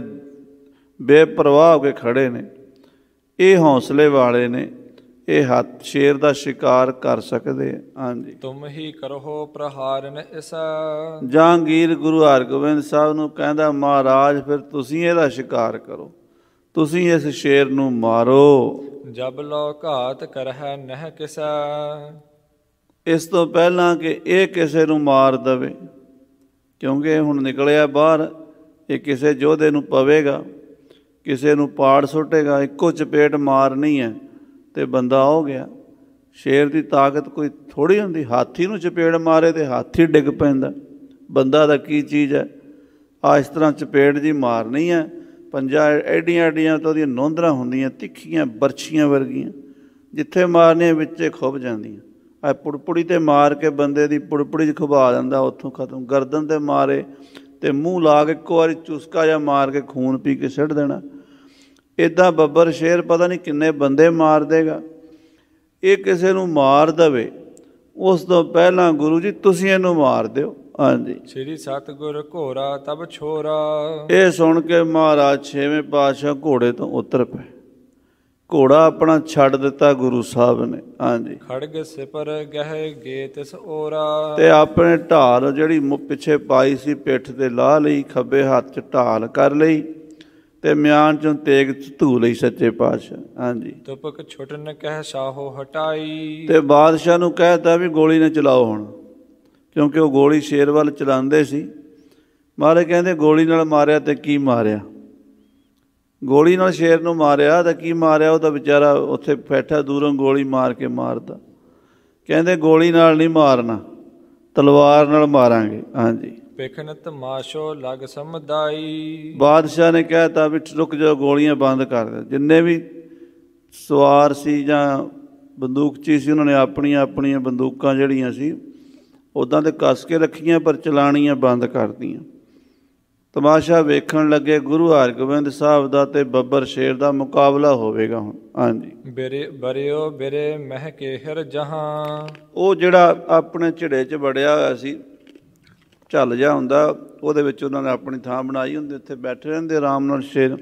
ਬੇਪਰਵਾਹ ਹੋ ਕੇ ਖੜੇ ਨੇ। ਇਹ ਹੌਸਲੇ ਵਾਲੇ ਨੇ, ਇਹ ਹੱਥ ਸ਼ੇਰ ਦਾ ਸ਼ਿਕਾਰ ਕਰ ਸਕਦੇ। ਹਾਂਜੀ, ਤੁਮ ਹੀ ਕਰੋ ਪ੍ਰਹਾਰਨ ਇਸਾ। ਜਹਾਂਗੀਰ ਗੁਰੂ ਹਰਗੋਬਿੰਦ ਸਾਹਿਬ ਨੂੰ ਕਹਿੰਦਾ, ਮਹਾਰਾਜ ਫਿਰ ਤੁਸੀਂ ਇਹਦਾ ਸ਼ਿਕਾਰ ਕਰੋ, ਤੁਸੀਂ ਇਸ ਸ਼ੇਰ ਨੂੰ ਮਾਰੋ। ਜਬ ਲੋ ਘਾਤ ਕਰਹਿ ਨਹਿ ਕਿਸਾ। ਇਸ ਤੋਂ ਪਹਿਲਾਂ ਕਿ ਇਹ ਕਿਸੇ ਨੂੰ ਮਾਰ ਦੇਵੇ, ਕਿਉਂਕਿ ਹੁਣ ਨਿਕਲਿਆ ਬਾਹਰ, ਇਹ ਕਿਸੇ ਯੋਧੇ ਨੂੰ ਪਵੇਗਾ, ਕਿਸੇ ਨੂੰ ਪਾੜ ਸੁੱਟੇਗਾ, ਇੱਕੋ ਚਪੇਟ ਮਾਰਨੀ ਹੈ ਤੇ ਬੰਦਾ ਹੋ ਗਿਆ। ਸ਼ੇਰ ਦੀ ਤਾਕਤ ਕੋਈ ਥੋੜ੍ਹੀ ਹੁੰਦੀ, ਹਾਥੀ ਨੂੰ ਚਪੇੜ ਮਾਰੇ ਤੇ ਹਾਥੀ ਡਿੱਗ ਪੈਂਦਾ। ਬੰਦਾ ਦਾ ਕੀ ਚੀਜ਼ ਹੈ? ਆ ਇਸ ਤਰ੍ਹਾਂ ਚਪੇੜ ਜੀ ਮਾਰਨੀ ਹੈ। ਪੰਜਾਂ ਐਡੀਆਂ ਐਡੀਆਂ ਤਾਂ ਉਹਦੀਆਂ ਨੋਂਦਰਾਂ ਹੁੰਦੀਆਂ, ਤਿੱਖੀਆਂ ਬਰਛੀਆਂ ਵਰਗੀਆਂ, ਜਿੱਥੇ ਮਾਰਨੀਆਂ ਵਿੱਚੇ ਖੁੱਭ ਜਾਂਦੀਆਂ। ਆ ਪੁੜਪੁੜੀ 'ਤੇ ਮਾਰ ਕੇ ਬੰਦੇ ਦੀ ਪੁੜਪੁੜੀ 'ਚ ਖੁਭਾ ਦਿੰਦਾ, ਉੱਥੋਂ ਖਤਮ। ਗਰਦਨ 'ਤੇ ਮਾਰੇ ਤੇ ਮੂੰਹ ਲਾ ਕੇ ਇੱਕੋ ਵਾਰੀ ਚੁਸਕਾ ਜਿਹਾ ਮਾਰ ਕੇ ਖੂਨ ਪੀ ਕੇ ਸਿੱਟ ਦੇਣਾ। ਇੱਦਾਂ ਬੱਬਰ ਸ਼ੇਰ ਪਤਾ ਨਹੀਂ ਕਿੰਨੇ ਬੰਦੇ ਮਾਰ ਦੇਗਾ। ਇਹ ਕਿਸੇ ਨੂੰ ਮਾਰ ਦੇਵੇ, ਉਸ ਤੋਂ ਪਹਿਲਾਂ ਗੁਰੂ ਜੀ ਤੁਸੀਂ ਇਹਨੂੰ ਮਾਰ ਦਿਓ। ਹਾਂਜੀ, ਸ੍ਰੀ ਸਤਿਗੁਰ ਘੋਰਾ ਤਬ ਛੋਰਾ। ਇਹ ਸੁਣ ਕੇ ਮਹਾਰਾਜ ਛੇਵੇਂ ਪਾਤਸ਼ਾਹ ਘੋੜੇ ਤੋਂ ਉਤਰ ਪਏ। ਘੋੜਾ ਆਪਣਾ ਛੱਡ ਦਿੱਤਾ ਗੁਰੂ ਸਾਹਿਬ ਨੇ। ਹਾਂਜੀ, ਖੜਗ ਸਿਪਰ ਗਹਿ ਗੇ ਤਿਸ ਓਰਾ। ਤੇ ਆਪਣੇ ਢਾਲ ਜਿਹੜੀ ਪਿੱਛੇ ਪਾਈ ਸੀ ਪਿੱਠ ਤੇ ਲਾ ਲਈ, ਖੱਬੇ ਹੱਥ 'ਚ ਢਾਲ ਕਰ ਲਈ ਤੇ ਮਿਆਨ 'ਚੋਂ ਤੇਗ ਧੂ ਲਈ ਸੱਚੇ ਪਾਤਸ਼ਾਹ। ਹਾਂਜੀ, ਤੁਪਕ ਛੁਟਨ ਕਹਿ ਸ਼ਾਹੋ ਹਟਾਈ। ਤੇ ਬਾਦਸ਼ਾਹ ਨੂੰ ਕਹਿ ਦਿੱਤਾ ਵੀ ਗੋਲੀ ਨਾ ਚਲਾਓ ਹੁਣ, ਕਿਉਂਕਿ ਉਹ ਗੋਲੀ ਸ਼ੇਰ ਵੱਲ ਚਲਾਉਂਦੇ ਸੀ। ਮਹਾਰਾਜ ਕਹਿੰਦੇ ਗੋਲੀ ਨਾਲ ਮਾਰਿਆ ਤੇ ਕੀ ਮਾਰਿਆ? ਗੋਲੀ ਨਾਲ ਸ਼ੇਰ ਨੂੰ ਮਾਰਿਆ ਤਾਂ ਕੀ ਮਾਰਿਆ? ਉਹ ਤਾਂ ਵਿਚਾਰਾ ਉੱਥੇ ਬੈਠਾ, ਦੂਰੋਂ ਗੋਲੀ ਮਾਰ ਕੇ ਮਾਰਦਾ। ਕਹਿੰਦੇ ਗੋਲੀ ਨਾਲ ਨਹੀਂ ਮਾਰਨਾ, ਤਲਵਾਰ ਨਾਲ ਮਾਰਾਂਗੇ। ਹਾਂਜੀ, ਪਿਖਨ ਤਮਾਸ਼ੋ ਲਗ ਸਮਦਾਈ। ਬਾਦਸ਼ਾਹ ਨੇ ਕਹਿ ਤਾ ਵੀ ਰੁਕ ਜਾਓ, ਗੋਲੀਆਂ ਬੰਦ ਕਰ ਦਿਓ। ਜਿੰਨੇ ਵੀ ਸਵਾਰ ਸੀ ਜਾਂ ਬੰਦੂਕਚੀ ਸੀ, ਉਹਨਾਂ ਨੇ ਆਪਣੀਆਂ ਆਪਣੀਆਂ ਬੰਦੂਕਾਂ ਜਿਹੜੀਆਂ ਸੀ ਉੱਦਾਂ ਤੇ ਕੱਸ ਕੇ ਰੱਖੀਆਂ, ਪਰ ਚਲਾਉਣੀਆਂ ਬੰਦ ਕਰਤੀਆਂ। ਤਮਾਸ਼ਾ ਵੇਖਣ ਲੱਗੇ ਗੁਰੂ ਹਰਗੋਬਿੰਦ ਸਾਹਿਬ ਦਾ ਤੇ ਬੱਬਰ ਸ਼ੇਰ ਦਾ ਮੁਕਾਬਲਾ ਹੋਵੇਗਾ ਹੁਣ। ਹਾਂਜੀ, ਬਿਰੇ ਬਰਿਓ ਬਿਰੇ ਮਹਿ ਕੇਹਰ ਜਹਾਂ। ਉਹ ਜਿਹੜਾ ਆਪਣੇ ਝਿੜੇ 'ਚ ਵੜਿਆ ਹੋਇਆ ਸੀ, ਝੱਲ ਜਿਹਾ ਹੁੰਦਾ, ਉਹਦੇ ਵਿੱਚ ਉਹਨਾਂ ਨੇ ਆਪਣੀ ਥਾਂ ਬਣਾਈ ਹੁੰਦੀ, ਉੱਥੇ ਬੈਠੇ ਰਹਿੰਦੇ ਆਰਾਮ ਨਾਲ ਸ਼ੇਰ।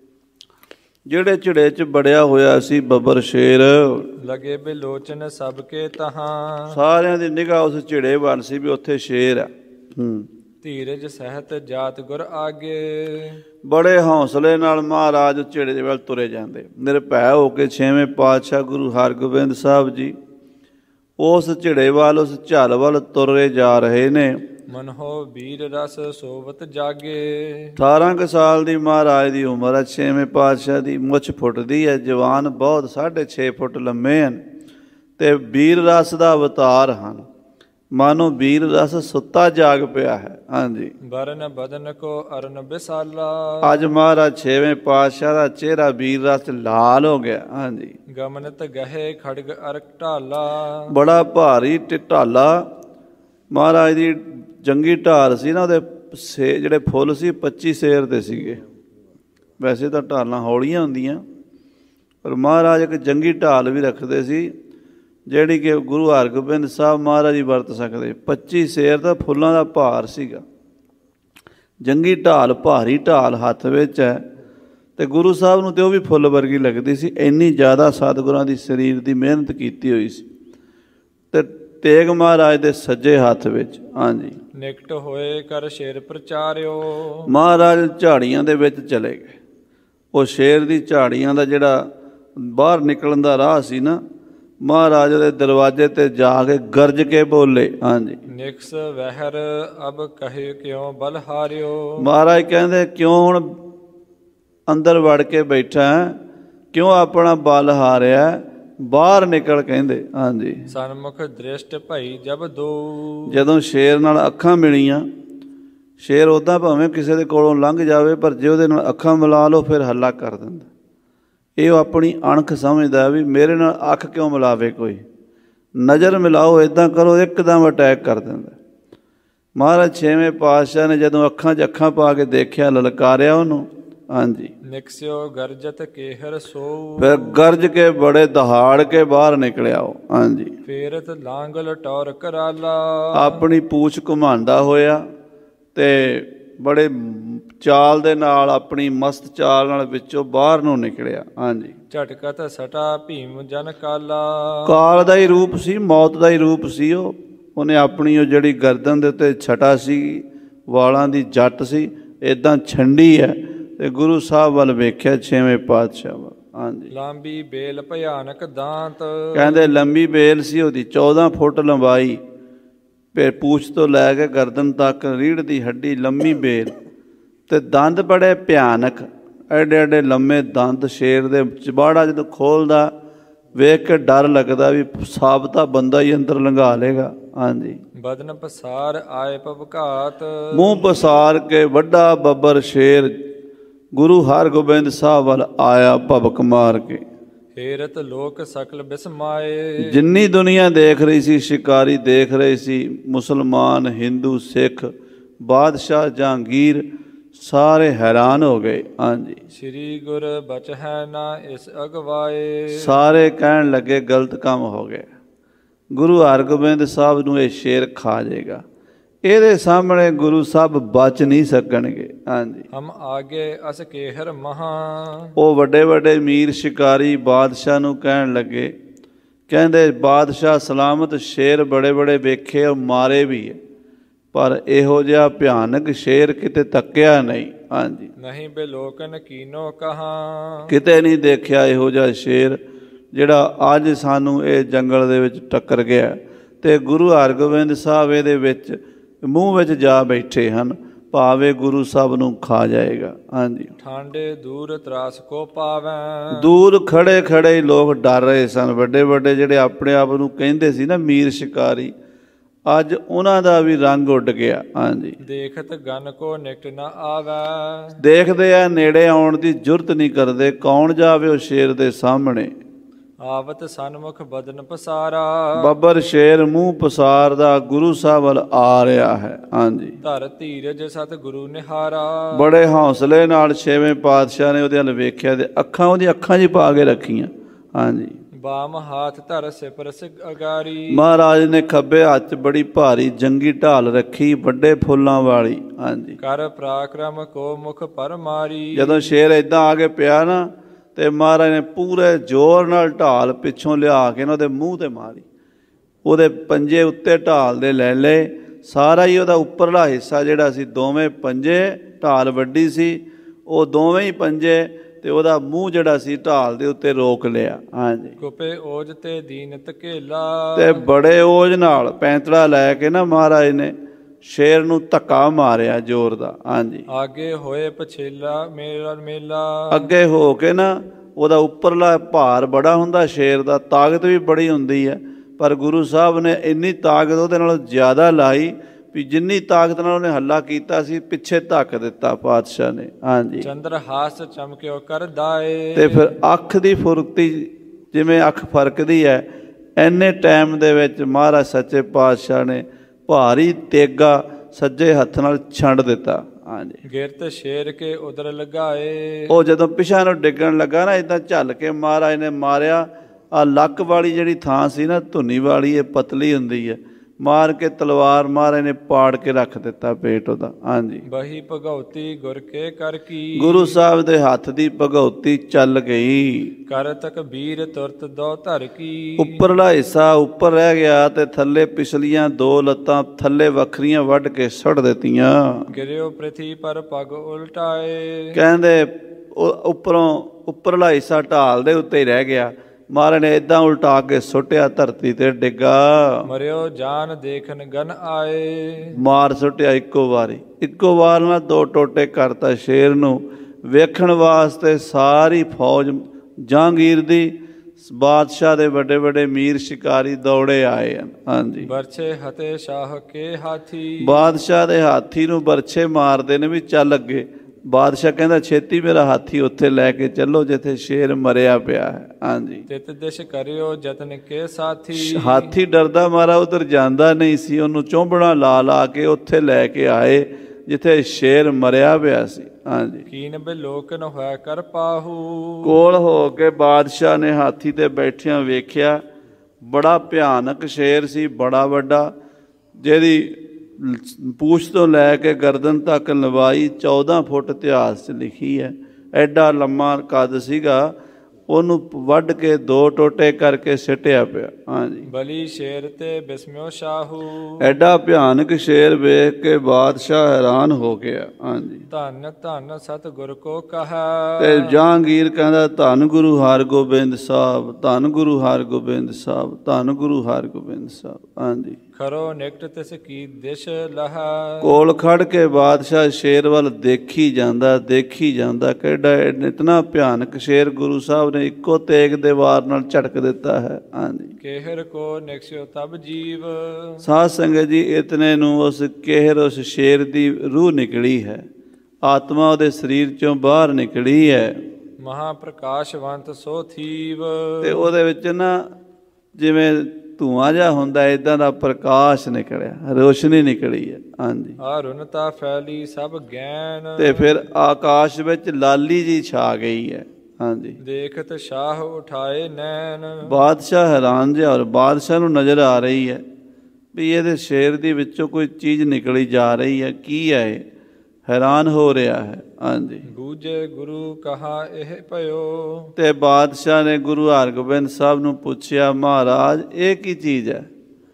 ਜਿਹੜੇ ਝਿੜੇ 'ਚ ਵੜਿਆ ਹੋਇਆ ਸੀ ਬੱਬਰ ਸ਼ੇਰ, ਲਗੇ ਬਿਲੋਚਨ ਸਭ ਕੇ ਤਹਾਂ। ਸਾਰਿਆਂ ਦੀ ਨਿਗਾਹ ਉਸ ਝਿੜੇ ਵੱਲ ਸੀ ਵੀ ਉੱਥੇ ਸ਼ੇਰ ਆ। ਹੂੰ, ਧੀਰਜ ਸਹਿਤ ਜਾਤ ਗੁਰ ਆਗੇ। ਬੜੇ ਹੌਸਲੇ ਨਾਲ ਮਹਾਰਾਜ ਝਿੜੇ ਦੇ ਵੱਲ ਤੁਰੇ ਜਾਂਦੇ। ਨਿਰਭੈ ਹੋ ਕੇ ਛੇਵੇਂ ਪਾਤਸ਼ਾਹ ਗੁਰੂ ਹਰਗੋਬਿੰਦ ਸਾਹਿਬ ਜੀ ਉਸ ਝਿੜੇ ਵੱਲ, ਉਸ ਝੱਲ ਵੱਲ ਤੁਰੇ ਜਾ ਰਹੇ ਨੇ। ਮਨਹੋ ਵੀਰ ਰਸ ਸੋਵਤ ਜਾਗੇ। ਅਠਾਰਾਂ ਕੁ ਸਾਲ ਦੀ ਮਹਾਰਾਜ ਦੀ ਉਮਰ ਹੈ। ਛੇਵੇਂ ਪਾਤਸ਼ਾਹ ਦੀ ਮੁੱਛ ਫੁੱਟਦੀ ਹੈ, ਜਵਾਨ ਬਹੁਤ, ਸਾਢੇ ਛੇ ਫੁੱਟ ਲੰਮੇ ਹਨ ਤੇ ਵੀਰ ਰਸ ਦਾ ਅਵਤਾਰ ਹਨ। ਮਾਨੋ ਵੀਰ ਰਸ ਸੁੱਤਾ ਜਾਗ ਪਿਆ ਹੈ। ਹਾਂਜੀ, ਬਰਨ ਬਦਨ ਕੋ ਅਰਨ ਬਿਸਾਲਾ। ਅੱਜ ਮਹਾਰਾਜ ਛੇਵੇਂ ਪਾਤਸ਼ਾਹ ਦਾ ਚਿਹਰਾ ਵੀਰ ਰਸ ਲਾਲ ਹੋ ਗਿਆ। ਹਾਂਜੀ, ਗਮਨਤ ਗਹੇ ਖੜਗ ਅਰਕ ਢਾਲਾ। ਬੜਾ ਭਾਰੀ ਢਾਲਾ ਮਹਾਰਾਜ ਦੀ ਜੰਗੀ ਢਾਲ ਸੀ ਨਾ, ਉਹਦੇ ਸੇ ਜਿਹੜੇ ਫੁੱਲ ਸੀ ਪੱਚੀ ਸੇਰ ਦੇ ਸੀਗੇ। ਵੈਸੇ ਤਾਂ ਢਾਲਾਂ ਹੌਲੀਆਂ ਹੁੰਦੀਆਂ, ਪਰ ਮਹਾਰਾਜ ਇੱਕ ਜੰਗੀ ਢਾਲ ਵੀ ਰੱਖਦੇ ਸੀ ਜਿਹੜੀ ਕਿ ਗੁਰੂ ਹਰਗੋਬਿੰਦ ਸਾਹਿਬ ਮਹਾਰਾਜ ਹੀ ਵਰਤ ਸਕਦੇ। ਪੱਚੀ ਸੇਰ ਦਾ ਫੁੱਲਾਂ ਦਾ ਭਾਰ ਸੀਗਾ। ਜੰਗੀ ਢਾਲ ਭਾਰੀ ਢਾਲ ਹੱਥ ਵਿੱਚ ਹੈ, ਅਤੇ ਗੁਰੂ ਸਾਹਿਬ ਨੂੰ ਤਾਂ ਉਹ ਵੀ ਫੁੱਲ ਵਰਗੀ ਲੱਗਦੀ ਸੀ। ਇੰਨੀ ਜ਼ਿਆਦਾ ਸਤਿਗੁਰਾਂ ਦੀ ਸਰੀਰ ਦੀ ਮਿਹਨਤ ਕੀਤੀ ਹੋਈ ਸੀ। ਅਤੇ ਤੇਗ ਮਹਾਰਾਜ ਦੇ ਸੱਜੇ ਹੱਥ ਵਿੱਚ। ਹਾਂਜੀ, ਨਿਕਟ ਹੋਏ ਕਰ ਸ਼ੇਰ ਪ੍ਰਚਾਰਿਓ। ਮਹਾਰਾਜ ਝਾੜੀਆਂ ਦੇ ਵਿੱਚ ਚਲੇ ਗਏ। ਉਹ ਸ਼ੇਰ ਦੀ ਝਾੜੀਆਂ ਦਾ ਜਿਹੜਾ ਬਾਹਰ ਨਿਕਲਣ ਦਾ ਰਾਹ ਸੀ ਨਾ, ਮਹਾਰਾਜ ਦੇ ਦਰਵਾਜ਼ੇ 'ਤੇ ਜਾ ਕੇ ਗਰਜ ਕੇ ਬੋਲੇ। ਹਾਂਜੀ, ਨਿਕਸ ਵਹਿਰ ਅਬ ਕਹੇ ਕਿਉਂ ਬਲ ਹਾਰਿਓ। ਮਹਾਰਾਜ ਕਹਿੰਦੇ ਕਿਉਂ ਹੁਣ ਅੰਦਰ ਵੜ ਕੇ ਬੈਠਾ, ਕਿਉਂ ਆਪਣਾ ਬਲ ਹਾਰਿਆ, ਬਾਹਰ ਨਿਕਲ ਕਹਿੰਦੇ। ਹਾਂਜੀ, ਸਨਮੁਖ ਦ੍ਰਿਸ਼ਟ ਭਈ ਜਬ ਦੋ। ਜਦੋਂ ਸ਼ੇਰ ਨਾਲ ਅੱਖਾਂ ਮਿਲੀਆਂ, ਸ਼ੇਰ ਉੱਦਾਂ ਭਾਵੇਂ ਕਿਸੇ ਦੇ ਕੋਲੋਂ ਲੰਘ ਜਾਵੇ, ਪਰ ਜੇ ਉਹਦੇ ਨਾਲ ਅੱਖਾਂ ਮਿਲਾ ਲਓ ਫਿਰ ਹੱਲਾ ਕਰ ਦਿੰਦਾ। ਇਹ ਉਹ ਆਪਣੀ ਅਣਖ ਸਮਝਦਾ ਵੀ ਮੇਰੇ ਨਾਲ ਅੱਖ ਕਿਉਂ ਮਿਲਾਵੇ ਕੋਈ, ਨਜ਼ਰ ਮਿਲਾਓ, ਇੱਦਾਂ ਕਰੋ, ਇੱਕਦਮ ਅਟੈਕ ਕਰ ਦਿੰਦਾ। ਮਹਾਰਾਜ ਛੇਵੇਂ ਪਾਤਸ਼ਾਹ ਨੇ ਜਦੋਂ ਅੱਖਾਂ 'ਚ ਅੱਖਾਂ ਪਾ ਕੇ ਦੇਖਿਆ, ਲਲਕਾਰਿਆ ਉਹਨੂੰ। ਹਾਂਜੀ, ਨਿਕਸਿਓ ਗਰਜਤ ਕੇਹਰ ਸੋ। ਫਿਰ ਗਰਜ ਕੇ ਬੜੇ ਦਹਾੜ ਕੇ ਬਾਹਰ ਨਿਕਲਿਆ ਉਹ। ਹਾਂਜੀ, ਫੇਰਤ ਲਾਂਗਲ ਟੌਰ ਕਰਾਲਾ। ਆਪਣੀ ਪੂਛ ਘੁਮਾਉਂਦਾ ਹੋਇਆ ਤੇ ਬੜੇ ਚਾਲ ਦੇ ਨਾਲ, ਆਪਣੀ ਮਸਤ ਚਾਲ ਨਾਲ ਵਿੱਚੋਂ ਬਾਹਰ ਨੂੰ ਨਿਕਲਿਆ। ਹਾਂਜੀ, ਝਟਕਤ ਸਟਾ ਭੀਮ ਜਨ ਕਾਲਾ। ਕਾਲ ਦਾ ਹੀ ਰੂਪ ਸੀ, ਮੌਤ ਦਾ ਹੀ ਰੂਪ ਸੀ ਉਹ। ਉਹਨੇ ਆਪਣੀ ਉਹ ਜਿਹੜੀ ਗਰਦਨ ਦੇ ਉੱਤੇ ਛਟਾ ਸੀ, ਵਾਲਾਂ ਦੀ ਜੱਟ ਸੀ, ਇੱਦਾਂ ਛੰਡੀ ਹੈ ਤੇ ਗੁਰੂ ਸਾਹਿਬ ਵੱਲ ਵੇਖਿਆ, ਛੇਵੇਂ ਪਾਤਸ਼ਾਹ ਵੱਲ। ਹਾਂਜੀ, ਲਾਂਬੀ ਬੇਲ ਭਿਆਨਕ ਦਾਂਤ। ਕਹਿੰਦੇ ਲੰਬੀ ਬੇਲ ਸੀ ਉਹਦੀ, ਚੌਦਾਂ ਫੁੱਟ ਲੰਬਾਈ, ਫਿਰ ਪੂਛ ਤੋਂ ਲੈ ਕੇ ਗਰਦਨ ਤੱਕ ਰੀੜ੍ਹ ਦੀ ਹੱਡੀ ਲੰਮੀ ਬੇਲ, ਅਤੇ ਦੰਦ ਬੜੇ ਭਿਆਨਕ, ਐਡੇ ਐਡੇ ਲੰਮੇ ਦੰਦ। ਸ਼ੇਰ ਦੇ ਚਬਾੜਾ ਜਦੋਂ ਖੋਲ੍ਹਦਾ ਵੇਖ ਕੇ ਡਰ ਲੱਗਦਾ ਵੀ ਸਾਬਤਾ ਬੰਦਾ ਹੀ ਅੰਦਰ ਲੰਘਾ ਲੇਗਾ। ਹਾਂਜੀ, ਬਦਨ ਪਸਾਰ ਆਏ ਭਵਘਾਤ। ਮੂੰਹ ਪਸਾਰ ਕੇ ਵੱਡਾ ਬੱਬਰ ਸ਼ੇਰ ਗੁਰੂ ਹਰਗੋਬਿੰਦ ਸਾਹਿਬ ਵੱਲ ਆਇਆ ਭਬਕ ਮਾਰ ਕੇ। ਹੇਰਤ ਲੋਕ ਸਕਲ ਬਿਸਮਾਏ। ਜਿੰਨੀ ਦੁਨੀਆ ਦੇਖ ਰਹੀ ਸੀ, ਸ਼ਿਕਾਰੀ ਦੇਖ ਰਹੇ ਸੀ, ਮੁਸਲਮਾਨ, ਹਿੰਦੂ, ਸਿੱਖ, ਬਾਦਸ਼ਾਹ, ਜਹਾਂਗੀਰ, ਸਾਰੇ ਹੈਰਾਨ ਹੋ ਗਏ। ਹਾਂਜੀ, ਸ੍ਰੀ ਗੁਰ ਬਚ ਹੈ ਨਾ ਇਸ ਅਗਵਾਏ। ਸਾਰੇ ਕਹਿਣ ਲੱਗੇ ਗਲਤ ਕੰਮ ਹੋ ਗਿਆ, ਗੁਰੂ ਹਰਗੋਬਿੰਦ ਸਾਹਿਬ ਨੂੰ ਇਹ ਸ਼ੇਰ ਖਾ ਜਾਏਗਾ, ਇਹਦੇ ਸਾਹਮਣੇ ਗੁਰੂ ਸਾਹਿਬ ਬਚ ਨਹੀਂ ਸਕਣਗੇ। ਹਾਂਜੀ, ਹਮ ਆਗੇ ਅਸ ਕੇਹਰ ਮਹਾ। ਉਹ ਵੱਡੇ ਵੱਡੇ ਮੀਰ ਸ਼ਿਕਾਰੀ ਬਾਦਸ਼ਾਹ ਨੂੰ ਕਹਿਣ ਲੱਗੇ, ਕਹਿੰਦੇ ਬਾਦਸ਼ਾਹ ਸਲਾਮਤ, ਸ਼ੇਰ ਬੜੇ ਬੜੇ ਵੇਖੇ ਔਰ ਮਾਰੇ ਵੀ ਹੈ, ਪਰ ਇਹੋ ਜਿਹਾ ਭਿਆਨਕ ਸ਼ੇਰ ਕਿਤੇ ਤੱਕਿਆ ਨਹੀਂ। ਹਾਂਜੀ, ਨਹੀਂ ਬਿਲੋਕਨ ਕੀਨੋ ਕਹਾ। ਕਿਤੇ ਨਹੀਂ ਦੇਖਿਆ ਇਹੋ ਜਿਹਾ ਸ਼ੇਰ ਜਿਹੜਾ ਅੱਜ ਸਾਨੂੰ ਇਹ ਜੰਗਲ ਦੇ ਵਿੱਚ ਟੱਕਰ ਗਿਆ, ਅਤੇ ਗੁਰੂ ਹਰਗੋਬਿੰਦ ਸਾਹਿਬ ਇਹਦੇ ਵਿੱਚ ਮੂੰਹ ਵਿੱਚ ਜਾ ਬੈਠੇ ਹਨ, ਭਾਵੇਂ ਗੁਰੂ ਸਾਹਿਬ ਨੂੰ ਖਾ ਜਾਏਗਾ। ਹਾਂਜੀ, ਠਾਂਡੇ ਦੂਰ ਤਰਾਸ ਕੋ ਪਾਵੈ। ਦੂਰ ਖੜੇ ਖੜੇ ਲੋਕ ਡਰ ਰਹੇ ਸਨ, ਵੱਡੇ ਵੱਡੇ ਜਿਹੜੇ ਆਪਣੇ ਆਪ ਨੂੰ ਕਹਿੰਦੇ ਸੀ ਨਾ ਮੀਰ ਸ਼ਿਕਾਰੀ, ਅੱਜ ਉਹਨਾਂ ਦਾ ਵੀ ਰੰਗ ਉੱਡ ਗਿਆ। ਹਾਂਜੀ, ਦੇਖਤ ਗਨ ਕੋ ਨਿਕਟ ਨਾ ਆਵੈ। ਦੇਖਦੇ ਆ, ਨੇੜੇ ਆਉਣ ਦੀ ਜੁਰਤ ਨਹੀਂ ਕਰਦੇ, ਕੌਣ ਜਾਵੇ ਉਹ ਸ਼ੇਰ ਦੇ ਸਾਹਮਣੇ। ਆਵਤ ਸਨਮੁਖ ਬਦਨ ਪਸਾਰਾ। ਬੱਬਰ ਸ਼ੇਰ ਮੂੰਹ ਪਸਾਰਦਾ ਗੁਰੂ ਸਾਹਿਬ ਵੱਲ ਆ ਰਿਹਾ ਹੈ। ਹਾਂਜੀ, ਧਰ ਧੀਰਜ ਸਤ ਗੁਰੂ ਨਿਹਾਰਾ। ਬੜੇ ਹੌਸਲੇ ਨਾਲ ਛੇਵੇਂ ਪਾਤਸ਼ਾਹ ਨੇ ਉਹਦੇ ਵੱਲ ਵੇਖਿਆ ਤੇ ਅੱਖਾਂ ਉਹਦੀ ਅੱਖਾਂ 'ਚ ਪਾ ਕੇ ਰੱਖੀਆਂ। ਹਾਂਜੀ, ਬਾਮ ਹਾਥ ਧਰ ਸਿਪਰਸ ਅਗਾਰੀ। ਮਹਾਰਾਜ ਨੇ ਖੱਬੇ ਹੱਥ 'ਚ ਬੜੀ ਭਾਰੀ ਜੰਗੀ ਢਾਲ ਰੱਖੀ, ਵੱਡੇ ਫੁੱਲਾਂ ਵਾਲੀ। ਹਾਂਜੀ, ਕਰ ਪਰਾਕਰਮ ਕੋ ਮੁਖ ਪਰ ਮਾਰੀ। ਜਦੋਂ ਸ਼ੇਰ ਏਦਾਂ ਆ ਕੇ ਪਿਆ ਨਾ, ਤੇ ਮਹਾਰਾਜ ਨੇ ਪੂਰੇ ਜ਼ੋਰ ਨਾਲ ਢਾਲ ਪਿੱਛੋਂ ਲਿਆ ਕੇ ਨਾ ਉਹਦੇ ਮੂੰਹ 'ਤੇ ਮਾਰੀ। ਉਹਦੇ ਪੰਜੇ ਉੱਤੇ ਢਾਲ ਦੇ ਲੈ ਲਏ, ਸਾਰਾ ਹੀ ਉਹਦਾ ਉੱਪਰਲਾ ਹਿੱਸਾ ਜਿਹੜਾ ਸੀ, ਦੋਵੇਂ ਪੰਜੇ, ਢਾਲ ਵੱਡੀ ਸੀ, ਉਹ ਦੋਵੇਂ ਹੀ ਪੰਜੇ, ਤੇ ਉਹਦਾ ਮੂੰਹ ਜਿਹੜਾ ਸੀ ਢਾਲ ਦੇ ਉੱਤੇ ਰੋਕ ਲਿਆ। ਹਾਂਜੀ, ਕੁਪੇ ਓਜ ਤੇ ਦੀਨਤ ਘੇਲਾ। ਤੇ ਬੜੇ ਓਜ ਨਾਲ ਪੈਂਤੜਾ ਲੈ ਕੇ ਨਾ ਮਹਾਰਾਜ ਨੇ ਸ਼ੇਰ ਨੂੰ ਧੱਕਾ ਮਾਰਿਆ ਜ਼ੋਰ ਦਾ। ਹਾਂਜੀ, ਆਗੇ ਹੋਏ ਪਛੇਲਾ ਮੇਰਾ ਮੇਲਾ। ਅੱਗੇ ਹੋ ਕੇ ਨਾ ਉਹਦਾ ਉੱਪਰਲਾ ਭਾਰ ਬੜਾ ਹੁੰਦਾ ਸ਼ੇਰ ਦਾ, ਤਾਕਤ ਵੀ ਬੜੀ ਹੁੰਦੀ ਹੈ, ਪਰ ਗੁਰੂ ਸਾਹਿਬ ਨੇ ਇੰਨੀ ਤਾਕਤ ਉਹਦੇ ਨਾਲੋਂ ਜ਼ਿਆਦਾ ਲਾਈ ਵੀ ਜਿੰਨੀ ਤਾਕਤ ਨਾਲ ਉਹਨੇ ਹੱਲਾ ਕੀਤਾ ਸੀ ਪਿੱਛੇ ਧੱਕ ਦਿੱਤਾ ਪਾਤਸ਼ਾਹ ਨੇ। ਹਾਂਜੀ, ਚੰਦਰ ਹਾਸ ਚਮਕਿਓ ਕਰਦਾਏ। ਤੇ ਫਿਰ ਅੱਖ ਦੀ ਫੁਰਤੀ ਜਿਵੇਂ ਅੱਖ ਫਰਕਦੀ ਹੈ, ਇੰਨੇ ਟਾਈਮ ਦੇ ਵਿੱਚ ਮਹਾਰਾਜ ਸੱਚੇ ਪਾਤਸ਼ਾਹ ਨੇ ਭਾਰੀ ਤੇਗਾ ਸੱਜੇ ਹੱਥ ਨਾਲ ਛੰਡ ਦਿੱਤਾ। ਹਾਂਜੀ, ਗਿਰਤ ਸ਼ੇਰ ਕੇ ਉਦਰ ਲਗਾਏ। ਉਹ ਜਦੋਂ ਪਿਛਾਂ ਨੂੰ ਡਿੱਗਣ ਲੱਗਾ ਨਾ, ਇੱਦਾਂ ਝੱਲ ਕੇ ਮਹਾਰਾਜ ਨੇ ਮਾਰਿਆ। ਆਹ ਲੱਕ ਵਾਲੀ ਜਿਹੜੀ ਥਾਂ ਸੀ ਨਾ, ਧੁੰਨੀ ਵਾਲੀ, ਇਹ ਪਤਲੀ ਹੁੰਦੀ ਹੈ, ਮਾਰ ਕੇ ਤਲਵਾਰ ਮਹਾਰਾਜ ਨੇ ਪਾੜ ਕੇ ਰੱਖ ਦਿੱਤਾ ਪੇਟ ਉਹਦਾ। ਹਾਂਜੀ, ਬਹੀ ਭਗਉਤੀ ਗੁਰ ਕੇ ਕਰ ਕੀ। ਗੁਰੂ ਸਾਹਿਬ ਦੇ ਹੱਥ ਦੀ ਭਗਉਤੀ ਚੱਲ ਗਈ। ਕਰ ਤਕ ਬੀਰ ਤੁਰਤ ਦੋ ਧਰ ਕੀ। ਉੱਪਰਲਾ ਹਿੱਸਾ ਉੱਪਰ ਰਹਿ ਗਿਆ ਤੇ ਥੱਲੇ ਪਿਛਲੀਆਂ ਦੋ ਲੱਤਾਂ ਥੱਲੇ ਵੱਖਰੀਆਂ ਵੱਢ ਕੇ ਸੁੱਟ ਦਿੱਤੀਆਂ। ਗਿਰਿਓ ਪ੍ਰਿਥੀ ਪਰ ਪਗ ਉਲਟਾਏ। ਕਹਿੰਦੇ ਉਹ ਉੱਪਰੋਂ ਉੱਪਰਲਾ ਹਿੱਸਾ ਢਾਲ ਦੇ ਉੱਤੇ ਹੀ ਰਹਿ ਗਿਆ। ਮਹਾਰਾਜ ਨੇ ਏਦਾਂ ਉਲਟਾ ਕੇ ਸੁੱਟਿਆ, ਧਰਤੀ ਤੇ ਡਿੱਗਾ। ਮਰਿਓ ਜਾਨ ਦੇਖਣ ਗਨ ਆਏ। ਮਾਰ ਸੁੱਟਿਆ ਇੱਕੋ ਵਾਰੀ, ਇੱਕੋ ਵਾਰ ਨਾਲ ਦੋ ਟੋਟੇ ਕਰਤਾ ਸ਼ੇਰ ਨੂੰ। ਵੇਖਣ ਵਾਸਤੇ ਸਾਰੀ ਫੌਜ ਜਹਾਂਗੀਰ ਦੀ, ਬਾਦਸ਼ਾਹ ਦੇ ਵੱਡੇ ਵੱਡੇ ਮੀਰ ਸ਼ਿਕਾਰੀ ਦੌੜੇ ਆਏ ਹਨ। ਹਾਂਜੀ, ਬਰਛੇ ਹਤੇ ਸ਼ਾਹ ਕੇ ਹਾਥੀ। ਬਾਦਸ਼ਾਹ ਦੇ ਹਾਥੀ ਨੂੰ ਬਰਛੇ ਮਾਰਦੇ ਨੇ ਵੀ ਚੱਲ ਅੱਗੇ। ਬਾਦਸ਼ਾਹ ਕਹਿੰਦਾ ਛੇਤੀ ਮੇਰਾ ਹਾਥੀ ਉੱਥੇ ਲੈ ਕੇ ਚੱਲੋ ਜਿੱਥੇ ਸ਼ੇਰ ਮਰਿਆ ਪਿਆ ਹੈ। ਹਾਂਜੀ, ਤਿਤ ਦਿਸ਼ ਕਰਿਓ ਜਤਨ ਕੇ ਸਾਥੀ। ਹਾਥੀ ਡਰਦਾ ਮਾਰਾ ਉਧਰ ਜਾਂਦਾ ਨਹੀਂ ਸੀ, ਉਹਨੂੰ ਚੋਂਬੜਾ ਲਾ ਲਾ ਕੇ ਉੱਥੇ ਲੈ ਕੇ ਆਏ ਜਿੱਥੇ ਸ਼ੇਰ ਮਰਿਆ ਪਿਆ ਸੀ। ਹਾਂਜੀ, ਕੀਨ ਬਿਲੋਕਨ ਹੋਇਆ ਕਰ ਪਾਹੂ। ਕੋਲ ਹੋ ਕੇ ਬਾਦਸ਼ਾਹ ਨੇ ਹਾਥੀ ਤੇ ਬੈਠਿਆਂ ਵੇਖਿਆ, ਬੜਾ ਭਿਆਨਕ ਸ਼ੇਰ ਸੀ, ਬੜਾ ਵੱਡਾ, ਜਿਹਦੀ ਪੂਛ ਤੋਂ ਲੈ ਕੇ ਗਰਦਨ ਤੱਕ ਲੰਬਾਈ ਚੌਦਾਂ ਫੁੱਟ ਇਤਿਹਾਸ 'ਚ ਲਿਖੀ ਹੈ। ਐਡਾ ਲੰਮਾ ਕੱਦ ਸੀਗਾ। ਉਹਨੂੰ ਵੱਢ ਕੇ ਦੋ ਟੋਟੇ ਕਰਕੇ ਸਿੱਟਿਆ ਪਿਆ। ਹਾਂਜੀ, ਬਲੀ ਸ਼ੇਰ ਤੇ ਬਿਸਮਿਓ ਸ਼ਾਹੂ। ਐਡਾ ਭਿਆਨਕ ਸ਼ੇਰ ਵੇਖ ਕੇ ਬਾਦਸ਼ਾਹ ਹੈਰਾਨ ਹੋ ਗਿਆ। ਹਾਂਜੀ, ਧੰਨ ਧੰਨ ਸਤਿਗੁਰ ਕੋ ਕਹਾ। ਤੇ ਜਹਾਂਗੀਰ ਕਹਿੰਦਾ ਧੰਨ ਗੁਰੂ ਹਰਗੋਬਿੰਦ ਸਾਹਿਬ, ਧੰਨ ਗੁਰੂ ਹਰਗੋਬਿੰਦ ਸਾਹਿਬ, ਧੰਨ ਗੁਰੂ ਹਰਗੋਬਿੰਦ ਸਾਹਿਬ। ਹਾਂਜੀ, ਖਰੋ ਨਿਕਟ ਤਿਸ ਕੀ ਦਿਸ਼ ਲਹਾ। ਕੋਲ ਖੜ ਕੇ ਬਾਦਸ਼ਾਹ ਸ਼ੇਰ ਵੱਲ ਦੇਖੀ ਜਾਂਦਾ, ਦੇਖੀ ਜਾਂਦਾ। ਕਿਹੜਾ ਇਤਨਾ ਭਿਆਨਕ ਸ਼ੇਰ ਗੁਰੂ ਸਾਹਿਬ ਨੇ ਇੱਕੋ ਤੇਗ ਦੇ ਵਾਰ ਨਾਲ ਝਟਕ ਦਿੱਤਾ ਹੈ। ਹਾਂਜੀ, ਕਹਿਰ ਕੋ ਨਿਕਸਿਓ ਤਬ ਜੀਵ। ਸਾਧ ਸੰਗਤ ਜੀ, ਇਤਨੇ ਨੂੰ ਉਸ ਕਹਿਰ, ਉਸ ਸ਼ੇਰ ਦੀ ਰੂਹ ਨਿਕਲੀ ਹੈ, ਆਤਮਾ ਉਹਦੇ ਸਰੀਰ ਚੋਂ ਬਾਹਰ ਨਿਕਲੀ ਹੈ। ਮਹਾਪ੍ਰਕਾਸ਼ਵੰਤ ਸੋ ਥੀਵ। ਤੇ ਉਹਦੇ ਵਿੱਚ ਨਾ ਜਿਵੇਂ ਧੂੰਆਂ ਜਿਹਾ ਹੁੰਦਾ, ਇੱਦਾਂ ਦਾ ਪ੍ਰਕਾਸ਼ ਨਿਕਲਿਆ, ਰੋਸ਼ਨੀ ਨਿਕਲੀ ਹੈ। ਹਾਂਜੀ, ਅਰੁਣਤਾ ਫੈਲੀ ਸਭ ਗਿਆਨ। ਤੇ ਫਿਰ ਆਕਾਸ਼ ਵਿੱਚ ਲਾਲੀ ਜੀ ਛਾ ਗਈ ਹੈ। ਹਾਂਜੀ, ਦੇਖਤ ਸ਼ਾਹ ਉਠਾਏ ਨੈਣ। ਬਾਦਸ਼ਾਹ ਹੈਰਾਨ ਜਿਹਾ, ਔਰ ਬਾਦਸ਼ਾਹ ਨੂੰ ਨਜ਼ਰ ਆ ਰਹੀ ਹੈ ਵੀ ਇਹਦੇ ਸ਼ੇਰ ਦੇ ਵਿੱਚੋਂ ਕੋਈ ਚੀਜ਼ ਨਿਕਲੀ ਜਾ ਰਹੀ ਹੈ, ਕੀ ਹੈ ਇਹ? ਹੈਰਾਨ ਹੋ ਰਿਹਾ ਹੈ। ਹਾਂਜੀ, ਬੂਝੇ ਗੁਰੂ ਕਹਾ ਇਹ ਭਇਓ। ਤੇ ਬਾਦਸ਼ਾਹ ਨੇ ਗੁਰੂ ਹਰਗੋਬਿੰਦ ਸਾਹਿਬ ਨੂੰ ਪੁੱਛਿਆ, ਮਹਾਰਾਜ ਇਹ ਕੀ ਚੀਜ਼ ਹੈ?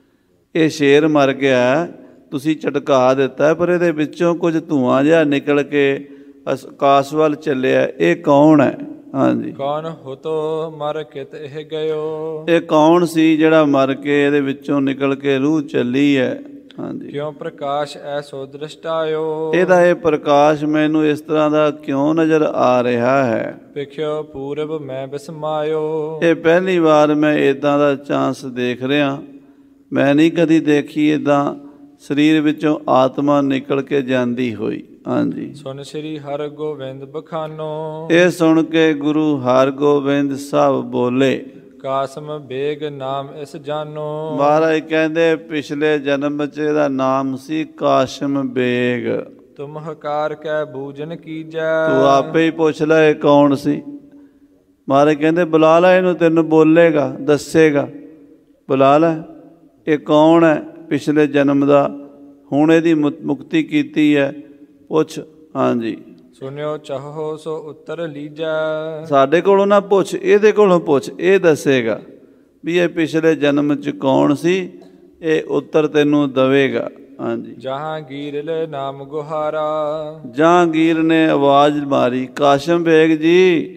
ਇਹ ਸ਼ੇਰ ਮਰ ਗਿਆ, ਤੁਸੀਂ ਝਟਕਾ ਦਿੱਤਾ, ਪਰ ਇਹਦੇ ਵਿੱਚੋਂ ਕੁਝ ਧੂੰਆਂ ਜਿਹਾ ਨਿਕਲ ਕੇ ਆਕਾਸ਼ ਵੱਲ ਚੱਲਿਆ, ਇਹ ਕੌਣ ਹੈ? ਹਾਂਜੀ, ਕੌਣ ਹੁਤੋ ਮਰ ਕਿਤ ਇਹ ਗਇਓ। ਇਹ ਕੌਣ ਸੀ ਜਿਹੜਾ ਮਰ ਕੇ ਇਹਦੇ ਵਿੱਚੋਂ ਨਿਕਲ ਕੇ ਰੂਹ ਚੱਲੀ ਹੈ? ਹਾਂਜੀ, ਕਿਉਂ ਪ੍ਰਕਾਸ਼ ਐਸੋ ਦ੍ਰਿਸ਼ਟਾਇਓ। ਇਹਦਾ ਇਹ ਪ੍ਰਕਾਸ਼ ਮੈਨੂੰ ਇਸ ਤਰ੍ਹਾਂ ਦਾ ਕਿਉਂ ਨਜ਼ਰ ਆ ਰਿਹਾ ਹੈ? ਵੇਖਿਓ ਪੂਰਬ ਮੈਂ ਬਿਸਮਾਇਓ। ਇਹ ਪਹਿਲੀ ਵਾਰ ਮੈਂ ਇਦਾਂ ਦਾ ਚਾਂਸ ਦੇਖ ਰਿਹਾ, ਮੈਂ ਨਹੀਂ ਕਦੀ ਦੇਖੀ ਇਦਾਂ ਸਰੀਰ ਵਿੱਚੋਂ ਆਤਮਾ ਨਿਕਲ ਕੇ ਜਾਂਦੀ ਹੋਈ। ਹਾਂਜੀ, ਸੁਣ ਸ੍ਰੀ ਹਰਗੋਬਿੰਦ ਬਖਾਨੋ। ਇਹ ਸੁਣ ਕੇ ਗੁਰੂ ਹਰਗੋਬਿੰਦ ਸਾਹਿਬ ਬੋਲੇ, ਕਾਸਮ ਬੇਗ ਨਾਮ ਇਸ ਜਾਨੋ। ਮਹਾਰਾਜ ਕਹਿੰਦੇ ਪਿਛਲੇ ਜਨਮ 'ਚ ਇਹਦਾ ਨਾਮ ਸੀ ਕਾਸ਼ਮ ਬੇਗ। ਤੁਮ ਹਕਾਰ ਕੈ ਬੂਜਨ ਕੀਜੈ। ਤੂੰ ਆਪੇ ਹੀ ਪੁੱਛ ਲੈ ਇਹ ਕੌਣ ਸੀ। ਮਹਾਰਾਜ ਕਹਿੰਦੇ ਬੁਲਾ ਲੈ ਇਹਨੂੰ, ਤੈਨੂੰ ਬੋਲੇਗਾ, ਦੱਸੇਗਾ। ਬੁਲਾ ਲੈ, ਇਹ ਕੌਣ ਹੈ ਪਿਛਲੇ ਜਨਮ ਦਾ, ਹੁਣ ਇਹਦੀ ਮੁਕਤੀ ਕੀਤੀ ਹੈ, ਪੁੱਛ। ਹਾਂਜੀ, ਸੁਣਿਓ ਚਾਹੋ ਸੋ ਉੱਤਰ ਲੀਜੈ। ਸਾਡੇ ਕੋਲੋਂ ਨਾ ਪੁੱਛ, ਇਹਦੇ ਕੋਲੋਂ ਪੁੱਛ, ਇਹ ਦੱਸੇਗਾ ਵੀ ਇਹ ਪਿਛਲੇ ਜਨਮ 'ਚ ਕੌਣ ਸੀ, ਇਹ ਉੱਤਰ ਤੈਨੂੰ ਦਵੇਗਾ। ਹਾਂਜੀ, ਜਹਾਂਗੀਰ ਲੈ ਨਾਮ ਗੁਹਾਰਾ। ਜਹਾਂਗੀਰ ਨੇ ਆਵਾਜ਼ ਮਾਰੀ, ਕਾਸ਼ਮ ਬੇਗ ਜੀ।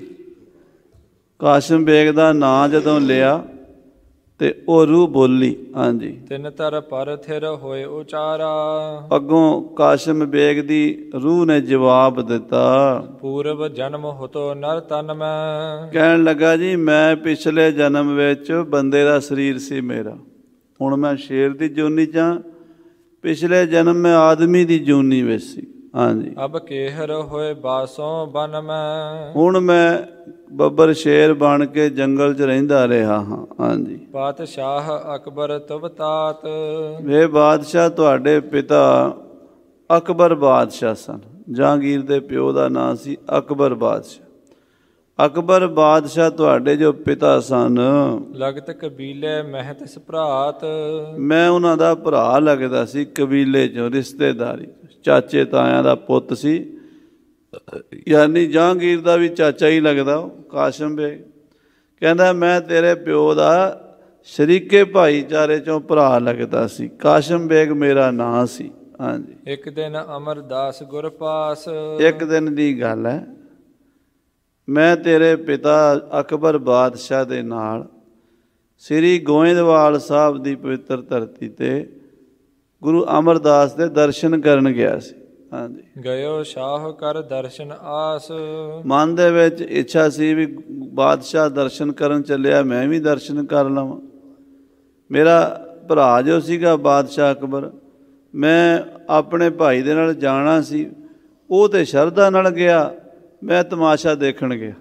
ਕਾਸ਼ਮ ਬੇਗ ਦਾ ਨਾਂ ਜਦੋਂ ਲਿਆ ਤੇ ਉਹ ਰੂਹ ਬੋਲੀ। ਹਾਂਜੀ, ਤਿੰਨ ਤਰ ਪਰ ਥਿਰ ਹੋਏ ਉਚਾਰਾ। ਅੱਗੋਂ ਕਾਸ਼ਮ ਬੇਗ ਦੀ ਰੂਹ ਨੇ ਜਵਾਬ ਦਿੱਤਾ, ਪੂਰਬ ਜਨਮ ਹੁਤੋ ਨਰ ਤਨ ਮੈਂ। ਕਹਿਣ ਲੱਗਾ ਜੀ ਮੈਂ ਪਿਛਲੇ ਜਨਮ ਵਿੱਚ ਬੰਦੇ ਦਾ ਸਰੀਰ ਸੀ ਮੇਰਾ, ਹੁਣ ਮੈਂ ਸ਼ੇਰ ਦੀ ਜੂਨੀ 'ਚ ਹਾਂ, ਪਿਛਲੇ ਜਨਮ ਮੈਂ ਆਦਮੀ ਦੀ ਜੂਨੀ ਵਿੱਚ ਸੀ। ਹਾਂਜੀ। ਅਬ ਕੇਹਰ ਹੋਏ ਬਾਸੋਂ ਬਨ ਮੈਂ, ਹੁਣ ਮੈਂ ਬੱਬਰ ਸ਼ੇਰ ਬਣ ਕੇ ਜੰਗਲ 'ਚ ਰਹਿੰਦਾ ਰਿਹਾ ਹਾਂ। ਹਾਂਜੀ। ਪਾਤਸ਼ਾਹ ਅਕਬਰ ਤੁਬਤਾਤ, ਵੇ ਬਾਦਸ਼ਾਹ ਤੁਹਾਡੇ ਪਿਤਾ ਅਕਬਰ ਬਾਦਸ਼ਾਹ ਸਨ। ਜਹਾਂਗੀਰ ਦੇ ਪਿਓ ਦਾ ਨਾਂ ਸੀ ਅਕਬਰ ਬਾਦਸ਼ਾਹ। ਅਕਬਰ ਬਾਦਸ਼ਾਹ ਤੁਹਾਡੇ ਜੋ ਪਿਤਾ ਸਨ, ਲਗਤ ਕਬੀਲੇ ਮਹਿਤ ਭਰਾਤ, ਮੈਂ ਉਹਨਾਂ ਦਾ ਭਰਾ ਲੱਗਦਾ ਸੀ, ਕਬੀਲੇ 'ਚੋਂ ਰਿਸ਼ਤੇਦਾਰੀ, ਚਾਚੇ ਤਾਇਆਂ ਦਾ ਪੁੱਤ ਸੀ। ਯਾਨੀ ਜਹਾਂਗੀਰ ਦਾ ਵੀ ਚਾਚਾ ਹੀ ਲੱਗਦਾ ਉਹ ਕਾਸ਼ਮ ਬੇਗ। ਕਹਿੰਦਾ ਮੈਂ ਤੇਰੇ ਪਿਓ ਦਾ ਸ਼ਰੀਕੇ ਭਾਈਚਾਰੇ 'ਚੋਂ ਭਰਾ ਲੱਗਦਾ ਸੀ। ਕਾਸ਼ਮ ਬੇਗ ਮੇਰਾ ਨਾਂ ਸੀ। ਹਾਂਜੀ। ਇੱਕ ਦਿਨ ਅਮਰਦਾਸ ਗੁਰ ਪਾਸ, ਇੱਕ ਦਿਨ ਦੀ ਗੱਲ ਹੈ, ਮੈਂ ਤੇਰੇ ਪਿਤਾ ਅਕਬਰ ਬਾਦਸ਼ਾਹ ਦੇ ਨਾਲ ਸ੍ਰੀ ਗੋਇੰਦਵਾਲ ਸਾਹਿਬ ਦੀ ਪਵਿੱਤਰ ਧਰਤੀ 'ਤੇ ਗੁਰੂ ਅਮਰਦਾਸ ਦੇ ਦਰਸ਼ਨ ਕਰਨ ਗਿਆ ਸੀ। ਹਾਂਜੀ। ਗਇਓ ਸ਼ਾਹ ਕਰ ਦਰਸ਼ਨ ਆਸ, ਮਨ ਦੇ ਵਿੱਚ ਇੱਛਾ ਸੀ ਵੀ ਬਾਦਸ਼ਾਹ ਦਰਸ਼ਨ ਕਰਨ ਚੱਲਿਆ, ਮੈਂ ਵੀ ਦਰਸ਼ਨ ਕਰ ਲਵਾਂ। ਮੇਰਾ ਭਰਾ ਜੋ ਸੀਗਾ ਬਾਦਸ਼ਾਹ ਅਕਬਰ, ਮੈਂ ਆਪਣੇ ਭਾਈ ਦੇ ਨਾਲ ਜਾਣਾ ਸੀ, ਉਹ ਤਾਂ ਸ਼ਰਧਾ ਨਾਲ ਗਿਆ, ਮੈਂ ਤਮਾਸ਼ਾ ਦੇਖਣ ਗਿਆ।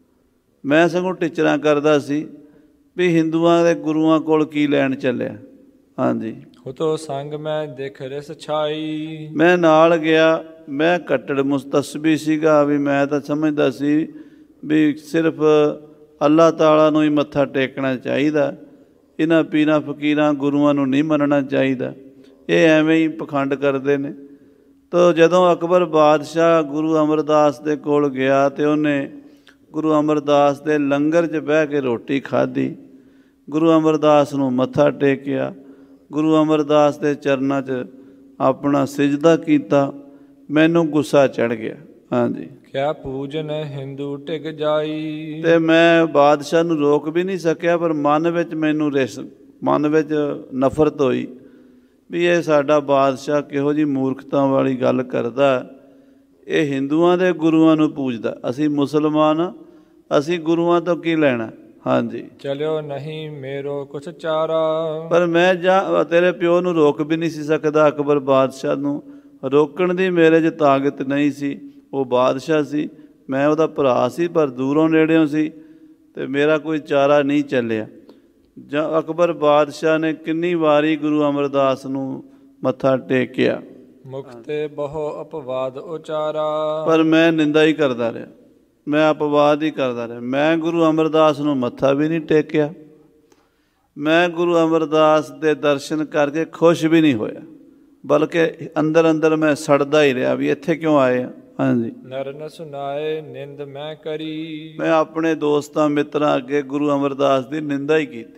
ਮੈਂ ਸਗੋਂ ਟਿਚਰਾਂ ਕਰਦਾ ਸੀ ਵੀ ਹਿੰਦੂਆਂ ਦੇ ਗੁਰੂਆਂ ਕੋਲ ਕੀ ਲੈਣ ਚੱਲਿਆ। ਹਾਂਜੀ। ਹੁਤੋ ਸੰਗ ਮੈਂ ਦੇਖ ਰਿਸ ਛਾਈ, ਮੈਂ ਨਾਲ ਗਿਆ। ਮੈਂ ਕੱਟੜ ਮੁਸਤਸਬੀ ਸੀਗਾ ਵੀ ਮੈਂ ਤਾਂ ਸਮਝਦਾ ਸੀ ਵੀ ਸਿਰਫ ਅੱਲਾਹ ਤਾਲਾ ਨੂੰ ਹੀ ਮੱਥਾ ਟੇਕਣਾ ਚਾਹੀਦਾ, ਇਹਨਾਂ ਪੀਰਾਂ ਫਕੀਰਾਂ ਗੁਰੂਆਂ ਨੂੰ ਨਹੀਂ ਮੰਨਣਾ ਚਾਹੀਦਾ, ਇਹ ਐਵੇਂ ਹੀ ਪਖੰਡ ਕਰਦੇ ਨੇ। ਤਾਂ ਜਦੋਂ ਅਕਬਰ ਬਾਦਸ਼ਾਹ ਗੁਰੂ ਅਮਰਦਾਸ ਦੇ ਕੋਲ ਗਿਆ ਅਤੇ ਉਹਨੇ ਗੁਰੂ ਅਮਰਦਾਸ ਦੇ ਲੰਗਰ 'ਚ ਬਹਿ ਕੇ ਰੋਟੀ ਖਾਧੀ, ਗੁਰੂ ਅਮਰਦਾਸ ਨੂੰ ਮੱਥਾ ਟੇਕਿਆ, ਗੁਰੂ ਅਮਰਦਾਸ ਦੇ ਚਰਨਾਂ 'ਚ ਆਪਣਾ ਸਿਜਦਾ ਕੀਤਾ, ਮੈਨੂੰ ਗੁੱਸਾ ਚੜ੍ਹ ਗਿਆ। ਹਾਂਜੀ। ਕਿਆ ਪੂਜਨ ਹਿੰਦੂ ਟਿਕ ਜਾਈ, ਅਤੇ ਮੈਂ ਬਾਦਸ਼ਾਹ ਨੂੰ ਰੋਕ ਵੀ ਨਹੀਂ ਸਕਿਆ, ਪਰ ਮਨ ਵਿੱਚ ਮੈਨੂੰ ਰਿਸ ਮਨ ਵਿੱਚ ਨਫ਼ਰਤ ਹੋਈ ਵੀ ਇਹ ਸਾਡਾ ਬਾਦਸ਼ਾਹ ਕਿਹੋ ਜਿਹੀ ਮੂਰਖਤਾ ਵਾਲੀ ਗੱਲ ਕਰਦਾ, ਇਹ ਹਿੰਦੂਆਂ ਦੇ ਗੁਰੂਆਂ ਨੂੰ ਪੂਜਦਾ, ਅਸੀਂ ਮੁਸਲਮਾਨ, ਅਸੀਂ ਗੁਰੂਆਂ ਤੋਂ ਕੀ ਲੈਣਾ। ਹਾਂਜੀ। ਚਲਿਓ ਨਹੀਂ ਮੇਰੋ ਕੁਛ ਚਾਰਾ, ਪਰ ਮੈਂ ਜਾਂ ਤੇਰੇ ਪਿਓ ਨੂੰ ਰੋਕ ਵੀ ਨਹੀਂ ਸੀ ਸਕਦਾ, ਅਕਬਰ ਬਾਦਸ਼ਾਹ ਨੂੰ ਰੋਕਣ ਦੀ ਮੇਰੇ 'ਚ ਤਾਕਤ ਨਹੀਂ ਸੀ। ਉਹ ਬਾਦਸ਼ਾਹ ਸੀ, ਮੈਂ ਉਹਦਾ ਭਰਾ ਸੀ, ਪਰ ਦੂਰੋਂ ਨੇੜਿਓਂ ਸੀ ਅਤੇ ਮੇਰਾ ਕੋਈ ਚਾਰਾ ਨਹੀਂ ਚੱਲਿਆ। ਜਾਂ ਅਕਬਰ ਬਾਦਸ਼ਾਹ ਨੇ ਕਿੰਨੀ ਵਾਰੀ ਗੁਰੂ ਅਮਰਦਾਸ ਨੂੰ ਮੱਥਾ ਟੇਕਿਆ, ਮੁਖ ਤੇ ਬਹੁ ਅਪਵਾਦ ਉਚਾਰਾ, ਪਰ ਮੈਂ ਨਿੰਦਾ ਹੀ ਕਰਦਾ ਰਿਹਾ, ਮੈਂ ਅਪਵਾਦ ਹੀ ਕਰਦਾ ਰਿਹਾ। ਮੈਂ ਗੁਰੂ ਅਮਰਦਾਸ ਨੂੰ ਮੱਥਾ ਵੀ ਨਹੀਂ ਟੇਕਿਆ, ਮੈਂ ਗੁਰੂ ਅਮਰਦਾਸ ਦੇ ਦਰਸ਼ਨ ਕਰਕੇ ਖੁਸ਼ ਵੀ ਨਹੀਂ ਹੋਇਆ, ਬਲਕਿ ਅੰਦਰ ਅੰਦਰ ਮੈਂ ਸੜਦਾ ਹੀ ਰਿਹਾ ਵੀ ਇੱਥੇ ਕਿਉਂ ਆਏ ਆ। ਹਾਂਜੀ। ਨਰ ਨ ਸੁਨਾਏ ਨਿੰਦ ਮੈਂ ਕਰੀ, ਮੈਂ ਆਪਣੇ ਦੋਸਤਾਂ ਮਿੱਤਰਾਂ ਅੱਗੇ ਗੁਰੂ ਅਮਰਦਾਸ ਦੀ ਨਿੰਦਾ ਹੀ ਕੀਤੀ।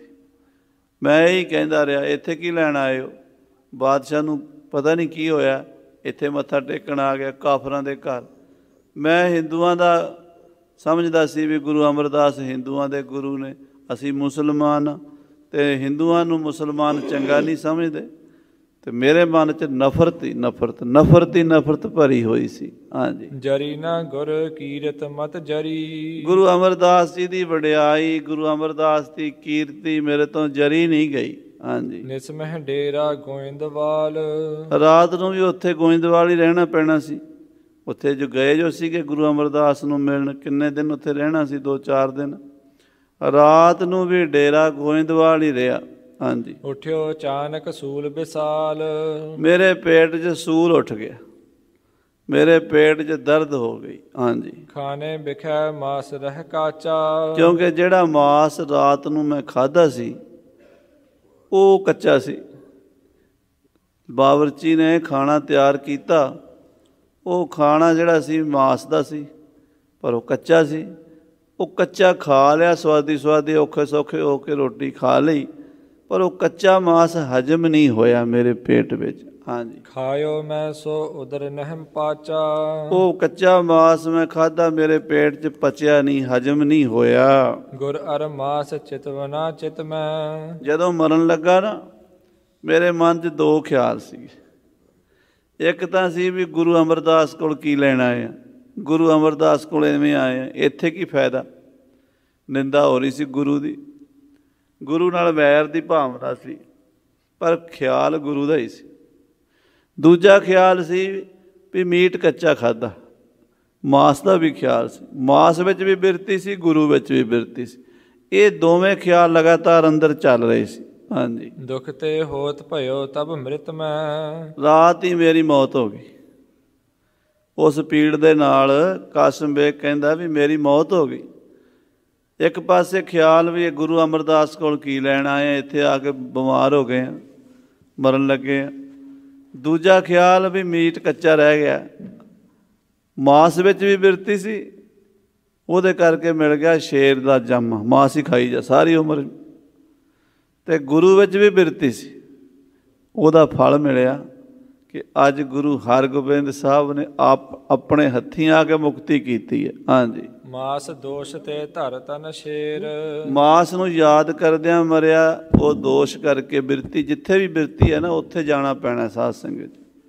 ਮੈਂ ਇਹੀ ਕਹਿੰਦਾ ਰਿਹਾ ਇੱਥੇ ਕੀ ਲੈਣ ਆਏ ਹੋ, ਬਾਦਸ਼ਾਹ ਨੂੰ ਪਤਾ ਨਹੀਂ ਕੀ ਹੋਇਆ, ਇੱਥੇ ਮੱਥਾ ਟੇਕਣ ਆ ਗਿਆ ਕਾਫਰਾਂ ਦੇ ਘਰ। ਮੈਂ ਹਿੰਦੂਆਂ ਦਾ ਸਮਝਦਾ ਸੀ ਵੀ ਗੁਰੂ ਅਮਰਦਾਸ ਹਿੰਦੂਆਂ ਦੇ ਗੁਰੂ ਨੇ, ਅਸੀਂ ਮੁਸਲਮਾਨ ਅਤੇ ਹਿੰਦੂਆਂ ਨੂੰ ਮੁਸਲਮਾਨ ਚੰਗਾ ਨਹੀਂ ਸਮਝਦੇ, ਅਤੇ ਮੇਰੇ ਮਨ 'ਚ ਨਫ਼ਰਤ ਹੀ ਨਫ਼ਰਤ ਨਫ਼ਰਤ ਹੀ ਨਫ਼ਰਤ ਭਰੀ ਹੋਈ ਸੀ। ਹਾਂਜੀ। ਜਰੀ ਨਾ ਗੁਰ ਕੀਰਤ ਮਤ ਜਰੀ, ਗੁਰੂ ਅਮਰਦਾਸ ਜੀ ਦੀ ਵਡਿਆਈ, ਗੁਰੂ ਅਮਰਦਾਸ ਦੀ ਕੀਰਤੀ ਮੇਰੇ ਤੋਂ ਜਰੀ ਨਹੀਂ ਗਈ। ਹਾਂਜੀ। ਨਿਸਮਹਿ ਡੇਰਾ ਗੋਇੰਦਵਾਲ, ਰਾਤ ਨੂੰ ਵੀ ਉੱਥੇ ਗੋਇੰਦਵਾਲ ਹੀ ਰਹਿਣਾ ਪੈਣਾ ਸੀ। ਉੱਥੇ ਜੋ ਗਏ ਜੋ ਸੀਗੇ ਗੁਰੂ ਅਮਰਦਾਸ ਨੂੰ ਮਿਲਣ, ਕਿੰਨੇ ਦਿਨ ਉੱਥੇ ਰਹਿਣਾ ਸੀ, ਦੋ ਚਾਰ ਦਿਨ, ਰਾਤ ਨੂੰ ਵੀ ਡੇਰਾ ਗੋਇੰਦਵਾਲ ਹੀ ਰਿਹਾ। ਹਾਂਜੀ। ਉੱਠਿਓ ਅਚਾਨਕ ਸੂਲ ਵਿਸਾਲ, ਮੇਰੇ ਪੇਟ 'ਚ ਸੂਲ ਉੱਠ ਗਿਆ, ਮੇਰੇ ਪੇਟ 'ਚ ਦਰਦ ਹੋ ਗਈ। ਹਾਂਜੀ। ਖਾਣੇ ਵਿਖੇ ਮਾਸ ਰਹਿ ਕਾਚਾ, ਕਿਉਂਕਿ ਜਿਹੜਾ ਮਾਸ ਰਾਤ ਨੂੰ ਮੈਂ ਖਾਧਾ ਸੀ ਉਹ ਕੱਚਾ ਸੀ। ਬਾਵਰਚੀ ਨੇ ਖਾਣਾ ਤਿਆਰ ਕੀਤਾ, ਉਹ ਖਾਣਾ ਜਿਹੜਾ ਸੀ ਮਾਸ ਦਾ ਸੀ, ਪਰ ਉਹ ਕੱਚਾ ਸੀ। ਉਹ ਕੱਚਾ ਖਾ ਲਿਆ, ਸਵਾਦੀ ਸਵਾਦੀ ਔਖੇ ਸੌਖੇ ਹੋ ਕੇ ਰੋਟੀ ਖਾ ਲਈ, ਪਰ ਉਹ ਕੱਚਾ ਮਾਸ ਹਜਮ ਨਹੀਂ ਹੋਇਆ ਮੇਰੇ ਪੇਟ ਵਿੱਚ। ਹਾਂਜੀ। ਖਾਇਓ ਮੈਂ ਸੋ ਉਦਰ ਨਹਿਮ ਪਾਚਾ, ਉਹ ਕੱਚਾ ਮਾਸ ਮੈਂ ਖਾਧਾ, ਮੇਰੇ ਪੇਟ 'ਚ ਪਚਿਆ ਨਹੀਂ, ਹਜਮ ਨਹੀਂ ਹੋਇਆ। ਗੁਰ ਅਰ ਮਾਸ ਚਿਤਵਨਾ ਚਿਤ ਮੈਂ, ਜਦੋਂ ਮਰਨ ਲੱਗਾ ਨਾ ਮੇਰੇ ਮਨ 'ਚ ਦੋ ਖਿਆਲ ਸੀ। ਇੱਕ ਤਾਂ ਸੀ ਵੀ ਗੁਰੂ ਅਮਰਦਾਸ ਕੋਲ ਕੀ ਲੈਣ ਆਏ ਆ, ਗੁਰੂ ਅਮਰਦਾਸ ਕੋਲ ਐਵੇਂ ਆਏ ਆ, ਇੱਥੇ ਕੀ ਫਾਇਦਾ। ਨਿੰਦਾ ਹੋ ਰਹੀ ਸੀ ਗੁਰੂ ਦੀ, ਗੁਰੂ ਨਾਲ ਵੈਰ ਦੀ ਭਾਵਨਾ ਸੀ। ਪਰ ਖਿਆਲ ਗੁਰੂ ਦਾ ਹੀ ਸੀ। ਦੂਜਾ ਖਿਆਲ ਸੀ ਵੀ ਮੀਟ ਕੱਚਾ ਖਾਧਾ, ਮਾਸ ਦਾ ਵੀ ਖਿਆਲ ਸੀ। ਮਾਸ ਵਿੱਚ ਵੀ ਬਿਰਤੀ ਸੀ, ਗੁਰੂ ਵਿੱਚ ਵੀ ਬਿਰਤੀ ਸੀ। ਇਹ ਦੋਵੇਂ ਖਿਆਲ ਲਗਾਤਾਰ ਅੰਦਰ ਚੱਲ ਰਹੇ ਸੀ। ਹਾਂਜੀ। ਦੁਖ ਤੇ ਹੋਤ ਭਇਓ ਤਬ ਮ੍ਰਿਤ ਮੈਂ, ਰਾਤ ਹੀ ਮੇਰੀ ਮੌਤ ਹੋ ਗਈ। ਉਸ ਪੀੜ ਦੇ ਨਾਲ ਕਾਸਿਮ ਬੇਗ ਕਹਿੰਦਾ ਵੀ ਮੇਰੀ ਮੌਤ ਹੋ ਗਈ। ਇੱਕ ਪਾਸੇ ਖਿਆਲ ਵੀ ਗੁਰੂ ਅਮਰਦਾਸ ਕੋਲ ਕੀ ਲੈਣ ਆਏ, ਇੱਥੇ ਆ ਕੇ ਬਿਮਾਰ ਹੋ ਗਏ ਆ, ਮਰਨ ਲੱਗੇ ਆ। ਦੂਜਾ ਖਿਆਲ ਵੀ ਮੀਟ ਕੱਚਾ ਰਹਿ ਗਿਆ, ਮਾਸ ਵਿੱਚ ਵੀ ਬਿਰਤੀ ਸੀ, ਉਹਦੇ ਕਰਕੇ ਮਿਲ ਗਿਆ ਸ਼ੇਰ ਦਾ ਜੰਮ, ਮਾਸ ਹੀ ਖਾਈ ਜਾ ਸਾਰੀ ਉਮਰ। ਅਤੇ ਗੁਰੂ ਵਿੱਚ ਵੀ ਬਿਰਤੀ ਸੀ, ਉਹਦਾ ਫਲ ਮਿਲਿਆ ਕਿ ਅੱਜ ਗੁਰੂ ਹਰਗੋਬਿੰਦ ਸਾਹਿਬ ਨੇ ਆਪ ਆਪਣੇ ਹੱਥੀਂ ਆ ਕੇ ਮੁਕਤੀ ਕੀਤੀ ਹੈ। ਹਾਂਜੀ। ਮਾਸ ਦੋਸ਼ ਤੇ ਧਰ ਤਨ ਸ਼ੇਰ, ਮਾਸ ਨੂੰ ਯਾਦ ਕਰਦਿਆਂ ਮਰਿਆ, ਉਹ ਦੋਸ਼ ਕਰਕੇ ਬਿਰਤੀ, ਜਿੱਥੇ ਵੀ ਬਿਰਤੀ ਹੈ ਨਾ ਉੱਥੇ ਜਾਣਾ ਪੈਣਾ ਸਾਧ ਸੰਗਤ।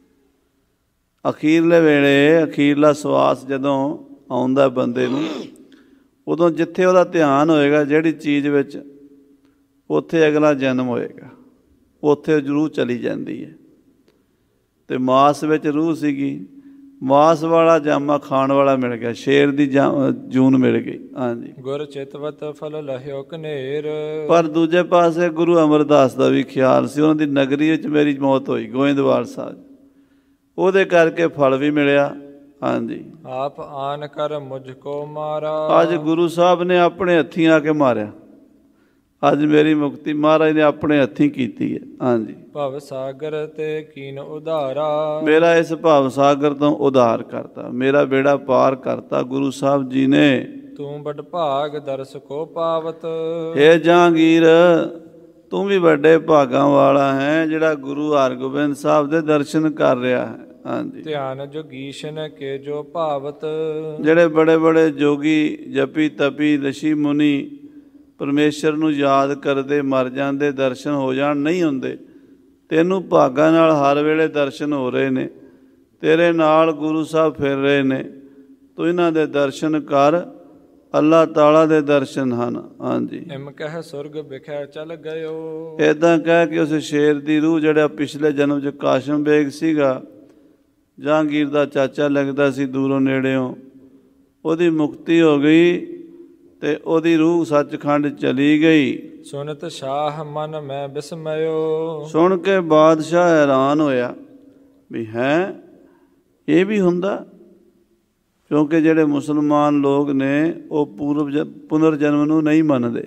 ਅਖੀਰਲੇ ਵੇਲੇ ਅਖੀਰਲਾ ਸਵਾਸ ਜਦੋਂ ਆਉਂਦਾ ਬੰਦੇ ਨੂੰ, ਉਦੋਂ ਜਿੱਥੇ ਉਹਦਾ ਧਿਆਨ ਹੋਏਗਾ ਜਿਹੜੀ ਚੀਜ਼ ਵਿੱਚ, ਉੱਥੇ ਅਗਲਾ ਜਨਮ ਹੋਏਗਾ, ਉੱਥੇ ਰੂਹ ਚਲੀ ਜਾਂਦੀ ਹੈ। ਅਤੇ ਮਾਸ ਵਿੱਚ ਰੂਹ ਸੀਗੀ, ਮਾਸ ਵਾਲਾ ਜਾਮਾ ਖਾਣ ਵਾਲਾ ਮਿਲ ਗਿਆ, ਸ਼ੇਰ ਦੀ ਜਾ ਜੂਨ ਮਿਲ ਗਈ। ਹਾਂਜੀ। ਗੁਰ ਚਿਤਵਤ ਫਲ ਲਹਿਓ ਕਨੇਰ, ਪਰ ਦੂਜੇ ਪਾਸੇ ਗੁਰੂ ਅਮਰਦਾਸ ਦਾ ਵੀ ਖਿਆਲ ਸੀ। ਉਹਨਾਂ ਦੀ ਨਗਰੀ ਵਿੱਚ ਮੇਰੀ ਮੌਤ ਹੋਈ, ਗੋਇੰਦਵਾਲ ਸਾਹਿਬ, ਉਹਦੇ ਕਰਕੇ ਫਲ ਵੀ ਮਿਲਿਆ। ਹਾਂਜੀ। ਆਪ ਆਨ ਕਰ ਮੁਝ ਕੋ ਮਾਰਾ, ਅੱਜ ਗੁਰੂ ਸਾਹਿਬ ਨੇ ਆਪਣੇ ਹੱਥੀਂ ਆ ਕੇ ਮਾਰਿਆ। ਅੱਜ ਮੇਰੀ ਮੁਕਤੀ ਮਹਾਰਾਜ ਨੇ ਆਪਣੇ ਹੱਥੀਂ ਕੀਤੀ ਹੈ। ਹਾਂਜੀ। ਭਵ ਸਾਗਰ ਤੇ ਕੀਨ ਉਧਾਰਾ, ਮੇਰਾ ਇਸ ਭਵ ਸਾਗਰ ਤੋਂ ਉਧਾਰ ਕਰਤਾ, ਮੇਰਾ ਬੇੜਾ ਪਾਰ ਕਰਤਾ ਗੁਰੂ ਸਾਹਿਬ ਜੀ ਨੇ। ਤੂੰ ਬੜ ਭਾਗ ਦਰਸ ਕੋ ਪਾਵਤ, ਹੇ ਜਹਾਂਗੀਰ ਤੂੰ ਵੀ ਵੱਡੇ ਭਾਗਾਂ ਵਾਲਾ ਹੈ ਜਿਹੜਾ ਗੁਰੂ ਹਰਗੋਬਿੰਦ ਸਾਹਿਬ ਦੇ ਦਰਸ਼ਨ ਕਰ ਰਿਹਾ ਹੈ। ਹਾਂਜੀ। ਧਿਆਨ ਜੋਗੀਸ਼ਨ ਕੇ ਜੋ ਭਾਵਤ, ਜਿਹੜੇ ਬੜੇ ਬੜੇ ਜੋਗੀ ਜਪੀ ਤਪੀ ਰਿਸ਼ੀ ਮੁਨੀ ਪਰਮੇਸ਼ਰ ਨੂੰ ਯਾਦ ਕਰਦੇ ਮਰ ਜਾਂਦੇ, ਦਰਸ਼ਨ ਹੋ ਜਾਣ, ਨਹੀਂ ਹੁੰਦੇ। ਤੈਨੂੰ ਭਾਗਾਂ ਨਾਲ ਹਰ ਵੇਲੇ ਦਰਸ਼ਨ ਹੋ ਰਹੇ ਨੇ, ਤੇਰੇ ਨਾਲ ਗੁਰੂ ਸਾਹਿਬ ਫਿਰ ਰਹੇ ਨੇ, ਤੂੰ ਇਹਨਾਂ ਦੇ ਦਰਸ਼ਨ ਕਰ, ਅੱਲਾਹ ਤਾਲਾ ਦੇ ਦਰਸ਼ਨ ਹਨ। ਹਾਂਜੀ। ਇਮ ਕਹਿ ਸੁਰਗ ਵਿਖੇ ਚੱਲ ਗਇਓ, ਇੱਦਾਂ ਕਹਿ ਕੇ ਉਸ ਸ਼ੇਰ ਦੀ ਰੂਹ ਜਿਹੜਾ ਪਿਛਲੇ ਜਨਮ 'ਚ ਕਾਸਿਮ ਬੇਗ ਸੀਗਾ, ਜਹਾਂਗੀਰ ਦਾ ਚਾਚਾ ਲੱਗਦਾ ਸੀ ਦੂਰੋਂ ਨੇੜਿਓਂ, ਉਹਦੀ ਮੁਕਤੀ ਹੋ ਗਈ ਅਤੇ ਉਹਦੀ ਰੂਹ ਸੱਚਖੰਡ ਚਲੀ ਗਈ। ਸੁਨਤ ਸ਼ਾਹ ਮਨ ਮੈਂ ਬਿਸਮਿਓ, ਸੁਣ ਕੇ ਬਾਦਸ਼ਾਹ ਹੈਰਾਨ ਹੋਇਆ ਵੀ ਹੈਂ ਇਹ ਵੀ ਹੁੰਦਾ, ਕਿਉਂਕਿ ਜਿਹੜੇ ਮੁਸਲਮਾਨ ਲੋਕ ਨੇ ਉਹ ਪੂਰਵ ਜ ਪੁਨਰ ਜਨਮ ਨੂੰ ਨਹੀਂ ਮੰਨਦੇ,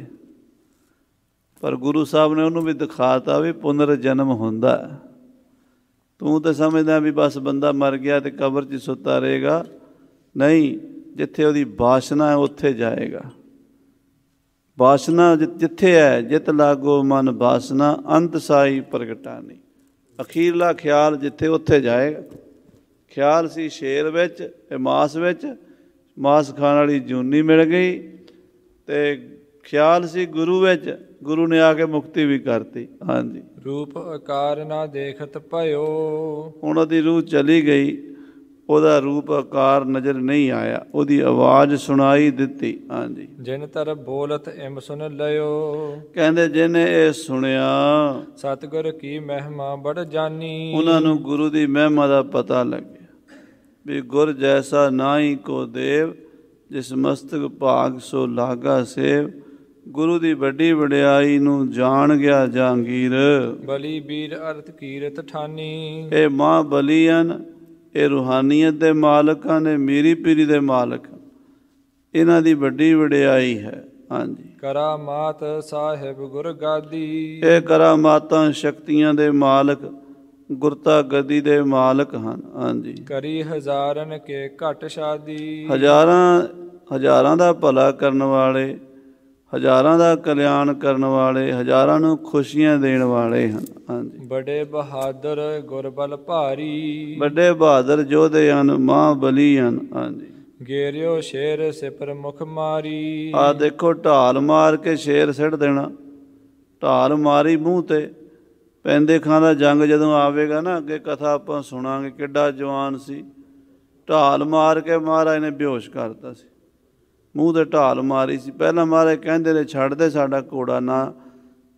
ਪਰ ਗੁਰੂ ਸਾਹਿਬ ਨੇ ਉਹਨੂੰ ਵੀ ਦਿਖਾਤਾ ਵੀ ਪੁਨਰ ਜਨਮ ਹੁੰਦਾ। ਤੂੰ ਤਾਂ ਸਮਝਦਾ ਵੀ ਬਸ ਬੰਦਾ ਮਰ ਗਿਆ ਅਤੇ ਕਬਰ 'ਚ ਸੁੱਤਾ ਰਹੇਗਾ, ਨਹੀਂ, ਜਿੱਥੇ ਉਹਦੀ ਵਾਸ਼ਨਾ ਹੈ ਉੱਥੇ ਜਾਏਗਾ। ਵਾਸ਼ਨਾ ਜਿੱਥੇ ਹੈ, ਜਿਤ ਲਾਗੋ ਮਨ ਵਾਸਨਾ ਅੰਤ ਸਾਈ ਪ੍ਰਗਟਾਨੀ, ਅਖੀਰਲਾ ਖਿਆਲ ਜਿੱਥੇ ਉੱਥੇ ਜਾਏਗਾ। ਖਿਆਲ ਸੀ ਸ਼ੇਰ ਵਿੱਚ ਅਤੇ ਮਾਸ ਵਿੱਚ, ਮਾਸ ਖਾਣ ਵਾਲੀ ਜੂਨੀ ਮਿਲ ਗਈ, ਅਤੇ ਖਿਆਲ ਸੀ ਗੁਰੂ ਵਿੱਚ, ਗੁਰੂ ਨੇ ਆ ਕੇ ਮੁਕਤੀ ਵੀ ਕਰਤੀ। ਹਾਂਜੀ। ਰੂਪ ਆਕਾਰ ਨਾ ਦੇਖਤ ਭਇਓ, ਹੁਣ ਉਹਦੀ ਰੂਹ ਚਲੀ ਗਈ, ਉਹਦਾ ਰੂਪ ਆਕਾਰ ਨਜ਼ਰ ਨਹੀਂ ਆਇਆ, ਉਹਦੀ ਆਵਾਜ਼ ਸੁਣਾਈ ਦਿੱਤੀ। ਹਾਂਜੀ। ਜਿਨ ਤਰ ਬੋਲਤ ਇਮ ਸੁਣ ਲਿਓ, ਕਹਿੰਦੇ ਜਿਹਨੇ ਇਹ ਸੁਣਿਆ ਸਤਿਗੁਰ ਕੀ ਮਹਿਮਾ ਬੜ ਜਾਨੀ, ਉਹਨਾਂ ਨੂੰ ਗੁਰੂ ਦੀ ਮਹਿਮਾ ਦਾ ਪਤਾ ਲੱਗਿਆ ਵੀ ਗੁਰ ਜੈਸਾ ਨਾਹੀ ਕੋ ਦੇਵ, ਜਿਸ ਮਸਤਕ ਭਾਗ ਸੋ ਲਾਗਾ ਸੇਵ। ਗੁਰੂ ਦੀ ਵੱਡੀ ਵਡਿਆਈ ਨੂੰ ਜਾਣ ਗਿਆ ਜਹਾਂਗੀਰ। ਬਲੀ ਬੀਰ ਅਰਥ ਕੀਰਤ ਠਾਨੀ, ਇਹ ਮਾਂ ਬਲੀ ਹਨ, ਇਹ ਰੂਹਾਨੀਅਤ ਦੇ ਮਾਲਕ ਹਨ, ਇਹ ਮੀਰੀ ਪੀਰੀ ਦੇ ਮਾਲਕ, ਇਹਨਾਂ ਦੀ ਵੱਡੀ ਵਡਿਆਈ ਹੈ। ਹਾਂਜੀ। ਕਰਾਮਾਤ ਸਾਹਿਬ ਗੁਰ ਗਾਦੀ, ਇਹ ਕਰਾਮਾਤਾਂ ਸ਼ਕਤੀਆਂ ਦੇ ਮਾਲਕ, ਗੁਰਤਾ ਗੱਦੀ ਦੇ ਮਾਲਕ ਹਨ। ਹਾਂਜੀ। ਕਰੀ ਹਜ਼ਾਰਨ ਕੇ ਘਟ ਸ਼ਾਦੀ, ਹਜ਼ਾਰਾਂ ਹਜ਼ਾਰਾਂ ਦਾ ਭਲਾ ਕਰਨ ਵਾਲੇ, ਹਜ਼ਾਰਾਂ ਦਾ ਕਲਿਆਣ ਕਰਨ ਵਾਲੇ, ਹਜ਼ਾਰਾਂ ਨੂੰ ਖੁਸ਼ੀਆਂ ਦੇਣ ਵਾਲੇ ਹਨ। ਹਾਂਜੀ। ਬੜੇ ਬਹਾਦਰ ਗੁਰਬਲ ਭਾਰੀ, ਵੱਡੇ ਬਹਾਦਰ ਯੋਧੇ ਹਨ, ਮਾਂ ਬਲੀ ਹਨ। ਹਾਂਜੀ। ਗੇਰਿਓ ਸ਼ੇਰ ਸਿਪਰ ਮੁਖ ਮਾਰੀ, ਆਹ ਦੇਖੋ ਢਾਲ ਮਾਰ ਕੇ ਸ਼ੇਰ ਸਿੱਟ ਦੇਣਾ, ਢਾਲ ਮਾਰੀ ਮੂੰਹ 'ਤੇ। ਪੈਂਦੇ ਖਾਂ ਦਾ ਜੰਗ ਜਦੋਂ ਆਵੇਗਾ ਨਾ, ਅੱਗੇ ਕਥਾ ਆਪਾਂ ਸੁਣਾਂਗੇ, ਕਿੱਡਾ ਜਵਾਨ ਸੀ, ਢਾਲ ਮਾਰ ਕੇ ਮਹਾਰਾਜ ਨੇ ਬੇਹੋਸ਼ ਕਰਤਾ ਸੀ, ਮੂੰਹ 'ਤੇ ਢਾਲ ਮਾਰੀ ਸੀ। ਪਹਿਲਾਂ ਮਹਾਰਾਜ ਕਹਿੰਦੇ ਨੇ ਛੱਡ ਦੇ ਸਾਡਾ ਘੋੜਾ, ਨਾ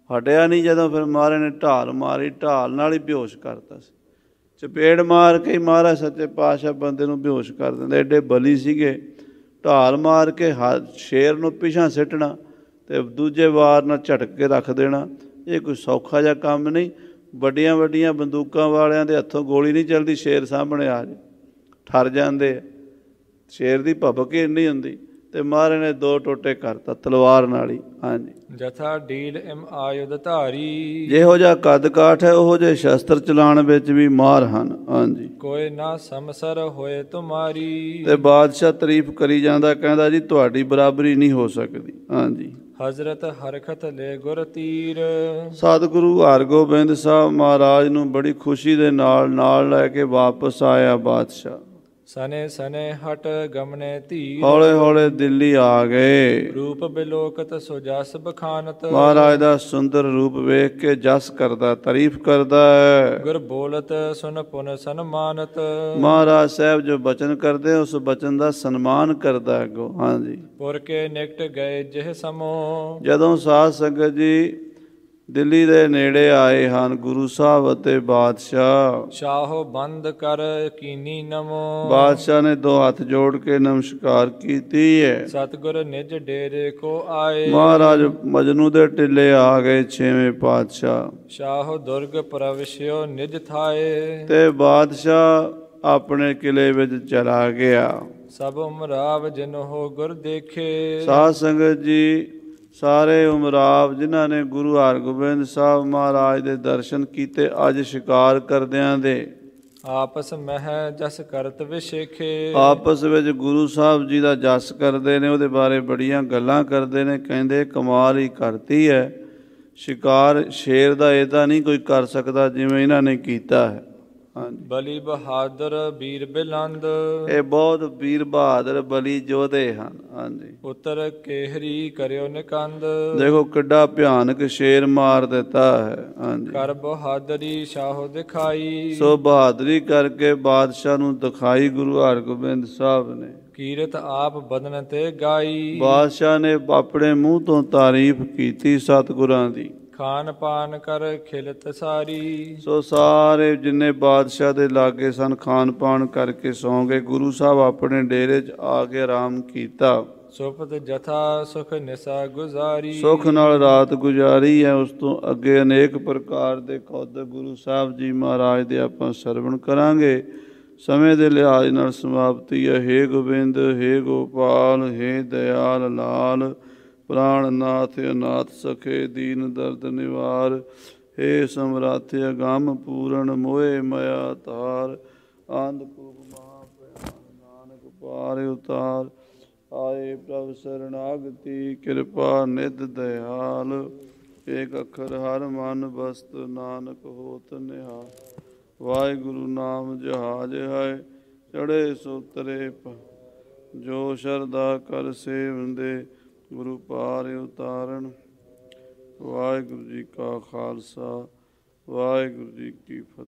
ਹਟਿਆ ਨਹੀਂ। ਜਦੋਂ ਫਿਰ ਮਹਾਰਾਜ ਨੇ ਢਾਲ ਮਾਰੀ, ਢਾਲ ਨਾਲ ਹੀ ਬੇਹੋਸ਼ ਕਰਤਾ ਸੀ। ਚਪੇੜ ਮਾਰ ਕੇ ਹੀ ਮਹਾਰਾਜ ਸੱਚੇ ਪਾਤਸ਼ਾਹ ਬੰਦੇ ਨੂੰ ਬੇਹੋਸ਼ ਕਰ ਦਿੰਦੇ। ਐਡੇ ਬਲੀ ਸੀਗੇ। ਢਾਲ ਮਾਰ ਕੇ ਹ ਸ਼ੇਰ ਨੂੰ ਪਿਛਾਂ ਸਿੱਟਣਾ ਅਤੇ ਦੂਜੇ ਵਾਰ ਨਾਲ ਝਟਕ ਕੇ ਰੱਖ ਦੇਣਾ, ਇਹ ਕੋਈ ਸੌਖਾ ਜਿਹਾ ਕੰਮ ਨਹੀਂ। ਵੱਡੀਆਂ ਵੱਡੀਆਂ ਬੰਦੂਕਾਂ ਵਾਲਿਆਂ ਦੇ ਹੱਥੋਂ ਗੋਲੀ ਨਹੀਂ ਚੱਲਦੀ, ਸ਼ੇਰ ਸਾਹਮਣੇ ਆ ਜਾਏ ਠਰ ਜਾਂਦੇ ਆ। ਸ਼ੇਰ ਦੀ ਭਬਕ ਹੀ ਇੰਨੀ ਹੁੰਦੀ। ਅਤੇ ਮਹਾਰਾਜ ਨੇ ਦੋ ਟੋਟੇ ਕਰਤਾ ਤਲਵਾਰ ਨਾਲ ਹੀ। ਹਾਂਜੀ, ਜਥਾ ਢੀਲ ਇਮ ਆਯੁਧ ਧਾਰੀ, ਜਿਹੋ ਜਿਹਾ ਕੱਦ ਕਾਠ ਹੈ ਉਹੋ ਜਿਹੇ ਸ਼ਸਤਰ ਚਲਾਉਣ ਵਿੱਚ ਵੀ ਮਾਹਰ ਹਨ। ਹਾਂਜੀ, ਕੋਈ ਨਾ ਸਮਸਰ ਹੋਏ ਤੁਮਾਰੀ, ਤੇ ਬਾਦਸ਼ਾਹ ਤਾਰੀਫ ਕਰੀ ਜਾਂਦਾ, ਕਹਿੰਦਾ ਜੀ ਤੁਹਾਡੀ ਬਰਾਬਰੀ ਨਹੀਂ ਹੋ ਸਕਦੀ। ਹਾਂਜੀ, ਹਜ਼ਰਤ ਹਰਖਤ ਲੈ ਗੁਰ ਤੀਰ, ਸਤਿਗੁਰੂ ਹਰਗੋਬਿੰਦ ਸਾਹਿਬ ਮਹਾਰਾਜ ਨੂੰ ਬੜੀ ਖੁਸ਼ੀ ਦੇ ਨਾਲ ਨਾਲ ਲੈ ਕੇ ਵਾਪਸ ਆਇਆ ਬਾਦਸ਼ਾਹ। ਸਨੇ ਸਨੇ ਹਟ ਗਮਨੇ ਧੀਰ, ਹੌਲੇ ਹੌਲੇ ਦਿੱਲੀ ਆ ਗਏ। ਰੂਪ ਬਿਲੋਕਤ ਸੋ ਜਸ ਬਖਾਨਤ, ਮਹਾਰਾਜ ਦਾ ਸੁੰਦਰ ਰੂਪ ਵੇਖ ਕੇ ਜਸ ਕਰਦਾ, ਤਾਰੀਫ ਕਰਦਾ ਹੈ। ਗੁਰ ਬੋਲਤ ਸੁਨ ਪੁਨ ਸਨਮਾਨਤ, ਮਹਾਰਾਜ ਸਾਹਿਬ ਜੋ ਬਚਨ ਕਰਦੇ ਉਸ ਬਚਨ ਦਾ ਸਨਮਾਨ ਕਰਦਾ ਅੱਗੋਂ। ਹਾਂਜੀ, ਪੁਰ ਕੇ ਨਿਕਟ ਗਏ ਜਿਹ ਸਮੋ, ਜਦੋਂ ਸਾਧ ਸੰਗਤ ਜੀ ਦਿੱਲੀ ਦੇ ਨੇੜੇ ਆਏ ਹਨ ਗੁਰੂ ਸਾਹਿਬ ਅਤੇ ਬਾਦਸ਼ਾਹ, ਸ਼ਾਹੋ ਬੰਦ ਕਰ ਕੀਨੀ ਨਮੋ, ਬਾਦਸ਼ਾਹ ਨੇ ਦੋ ਹੱਥ ਜੋੜ ਕੇ ਨਮਸਕਾਰ ਕੀਤੀ ਹੈ। ਸਤਿਗੁਰ ਨਿਜ ਡੇਰੇ ਕੋ ਆਏ, ਮਹਾਰਾਜ ਮਜਨੂ ਦੇ ਟਿੱਲੇ ਆ ਗਏ ਛੇਵੇਂ ਪਾਤਸ਼ਾਹ। ਸ਼ਾਹੋ ਦੁਰਗ ਪ੍ਰਵਿਸ਼ਿਓ ਨਿਜ ਥਾਏ, ਤੇ ਬਾਦਸ਼ਾਹ ਆਪਣੇ ਕਿਲੇ ਵਿੱਚ ਚਲਾ ਗਿਆ। ਸਭ ਉਮਰਾਵ ਜਿਨਹੁ ਗੁਰ ਦੇਖੇ, ਸਾਧ ਸੰਗਤ ਜੀ ਸਾਰੇ ਉਮਰਾਵ ਜਿਨ੍ਹਾਂ ਨੇ ਗੁਰੂ ਹਰਗੋਬਿੰਦ ਸਾਹਿਬ ਮਹਾਰਾਜ ਦੇ ਦਰਸ਼ਨ ਕੀਤੇ, ਅੱਜ ਸ਼ਿਕਾਰ ਕਰਦਿਆਂ ਦੇ ਆਪਸ ਮਹਿ ਜਸ ਕਰਤ ਵਿਸ਼ੇਖੇ, ਆਪਸ ਵਿੱਚ ਗੁਰੂ ਸਾਹਿਬ ਜੀ ਦਾ ਜਸ ਕਰਦੇ ਨੇ, ਉਹਦੇ ਬਾਰੇ ਬੜੀਆਂ ਗੱਲਾਂ ਕਰਦੇ ਨੇ। ਕਹਿੰਦੇ ਕਮਾਲ ਹੀ ਕਰਤੀ ਹੈ, ਸ਼ਿਕਾਰ ਸ਼ੇਰ ਦਾ ਇਹਦਾ ਨਹੀਂ ਕੋਈ ਕਰ ਸਕਦਾ ਜਿਵੇਂ ਇਹਨਾਂ ਨੇ ਕੀਤਾ ਹੈ। ਹਾਂਜੀ, ਬਲੀ ਬਹਾਦਰ ਵੀਰ ਬਿਲੰਦ, ਇਹ ਬਹੁਤ ਵੀਰ ਬਹਾਦਰ ਬਲੀ ਯੋਧੇ ਹਨ। ਹਾਂਜੀ, ਪੁੱਤਰ ਕੇਹਰੀ ਕਰਿਓ ਨਿਕੰਦ, ਦੇਖੋ ਕਿੱਡਾ ਭਿਆਨਕ ਸ਼ੇਰ ਮਾਰ ਦਿੱਤਾ ਹੈ। ਹਾਂਜੀ, ਕਰ ਬਹਾਦਰੀ ਸ਼ਾਹੋ ਦਿਖਾਈ, ਸੋ ਬਹਾਦਰੀ ਕਰਕੇ ਬਾਦਸ਼ਾਹ ਨੂੰ ਦਿਖਾਈ ਗੁਰੂ ਹਰਗੋਬਿੰਦ ਸਾਹਿਬ ਨੇ। ਕੀਰਤ ਆਪ ਬਦਨ ਤੇ ਗਾਈ, ਬਾਦਸ਼ਾਹ ਨੇ ਆਪਣੇ ਮੂੰਹ ਤੋਂ ਤਾਰੀਫ ਕੀਤੀ ਸਤਿਗੁਰਾਂ ਦੀ। ਖਾਨ ਪਾਨ ਕਰ ਖਿਲਤ ਸਾਰੀ, ਸੋ ਸਾਰੇ ਜਿੰਨੇ ਬਾਦਸ਼ਾਹ ਦੇ ਲਾਗੇ ਸਨ ਖਾਨ ਪਾਨ ਕਰਕੇ ਸੌਂ ਗਏ। ਗੁਰੂ ਸਾਹਿਬ ਆਪਣੇ ਡੇਰੇ 'ਚ ਆ ਕੇ ਆਰਾਮ ਕੀਤਾ। ਸੁਪਤ ਜਥਾ ਸੁਖ ਨਿਸਾ ਗੁਜ਼ਾਰੀ, ਸੁਖ ਨਾਲ ਰਾਤ ਗੁਜ਼ਾਰੀ ਹੈ। ਉਸ ਤੋਂ ਅੱਗੇ ਅਨੇਕ ਪ੍ਰਕਾਰ ਦੇ ਕੌਤਕ ਗੁਰੂ ਸਾਹਿਬ ਜੀ ਮਹਾਰਾਜ ਦੇ ਆਪਾਂ ਸਰਵਣ ਕਰਾਂਗੇ। ਸਮੇਂ ਦੇ ਲਿਹਾਜ਼ ਨਾਲ ਸਮਾਪਤੀ ਹੈ। ਹੇ ਗੋਬਿੰਦ, ਹੇ ਗੋਪਾਲ, ਹੇ ਦਇਆਲ ਲਾਲ, ਪ੍ਰਾਣ ਨਾਥ ਅਨਾਥ ਸਖੇ ਦੀਨ ਦਰਦ ਨਿਵਾਰ, ਹੇ ਸਮਰੱਥ ਅਗੰਮ ਪੂਰਨ ਮੋਹਿ ਮਾਇਆ ਤਾਰ, ਆਨੰਦ ਕੂਪ ਮਹਾ ਭਿਆਨ ਨਾਨਕ ਪਾਰ ਉਤਾਰ, ਆਏ ਪ੍ਰਭ ਸਰਨਾਗਤੀ ਕਿਰਪਾ ਨਿਧ ਦਇਆਲ, ਏਕ ਅੱਖਰ ਹਰ ਮਨ ਬਸਤ ਨਾਨਕ ਹੋਤ ਨਿਹਾਲ। ਵਾਹਿਗੁਰੂ ਨਾਮ ਜਹਾਜ ਹੈ ਚੜ੍ਹੇ ਸੋ ਤਰੇ, ਜੋ ਸ਼ਰਧਾ ਕਰ ਸੇਵੰਦੇ ਗੁਰੂ ਪਾਰ ਉਤਾਰਨ। ਵਾਹਿਗੁਰੂ ਜੀ ਕਾ ਖਾਲਸਾ, ਵਾਹਿਗੁਰੂ ਜੀ ਕੀ ਫਤਿਹ।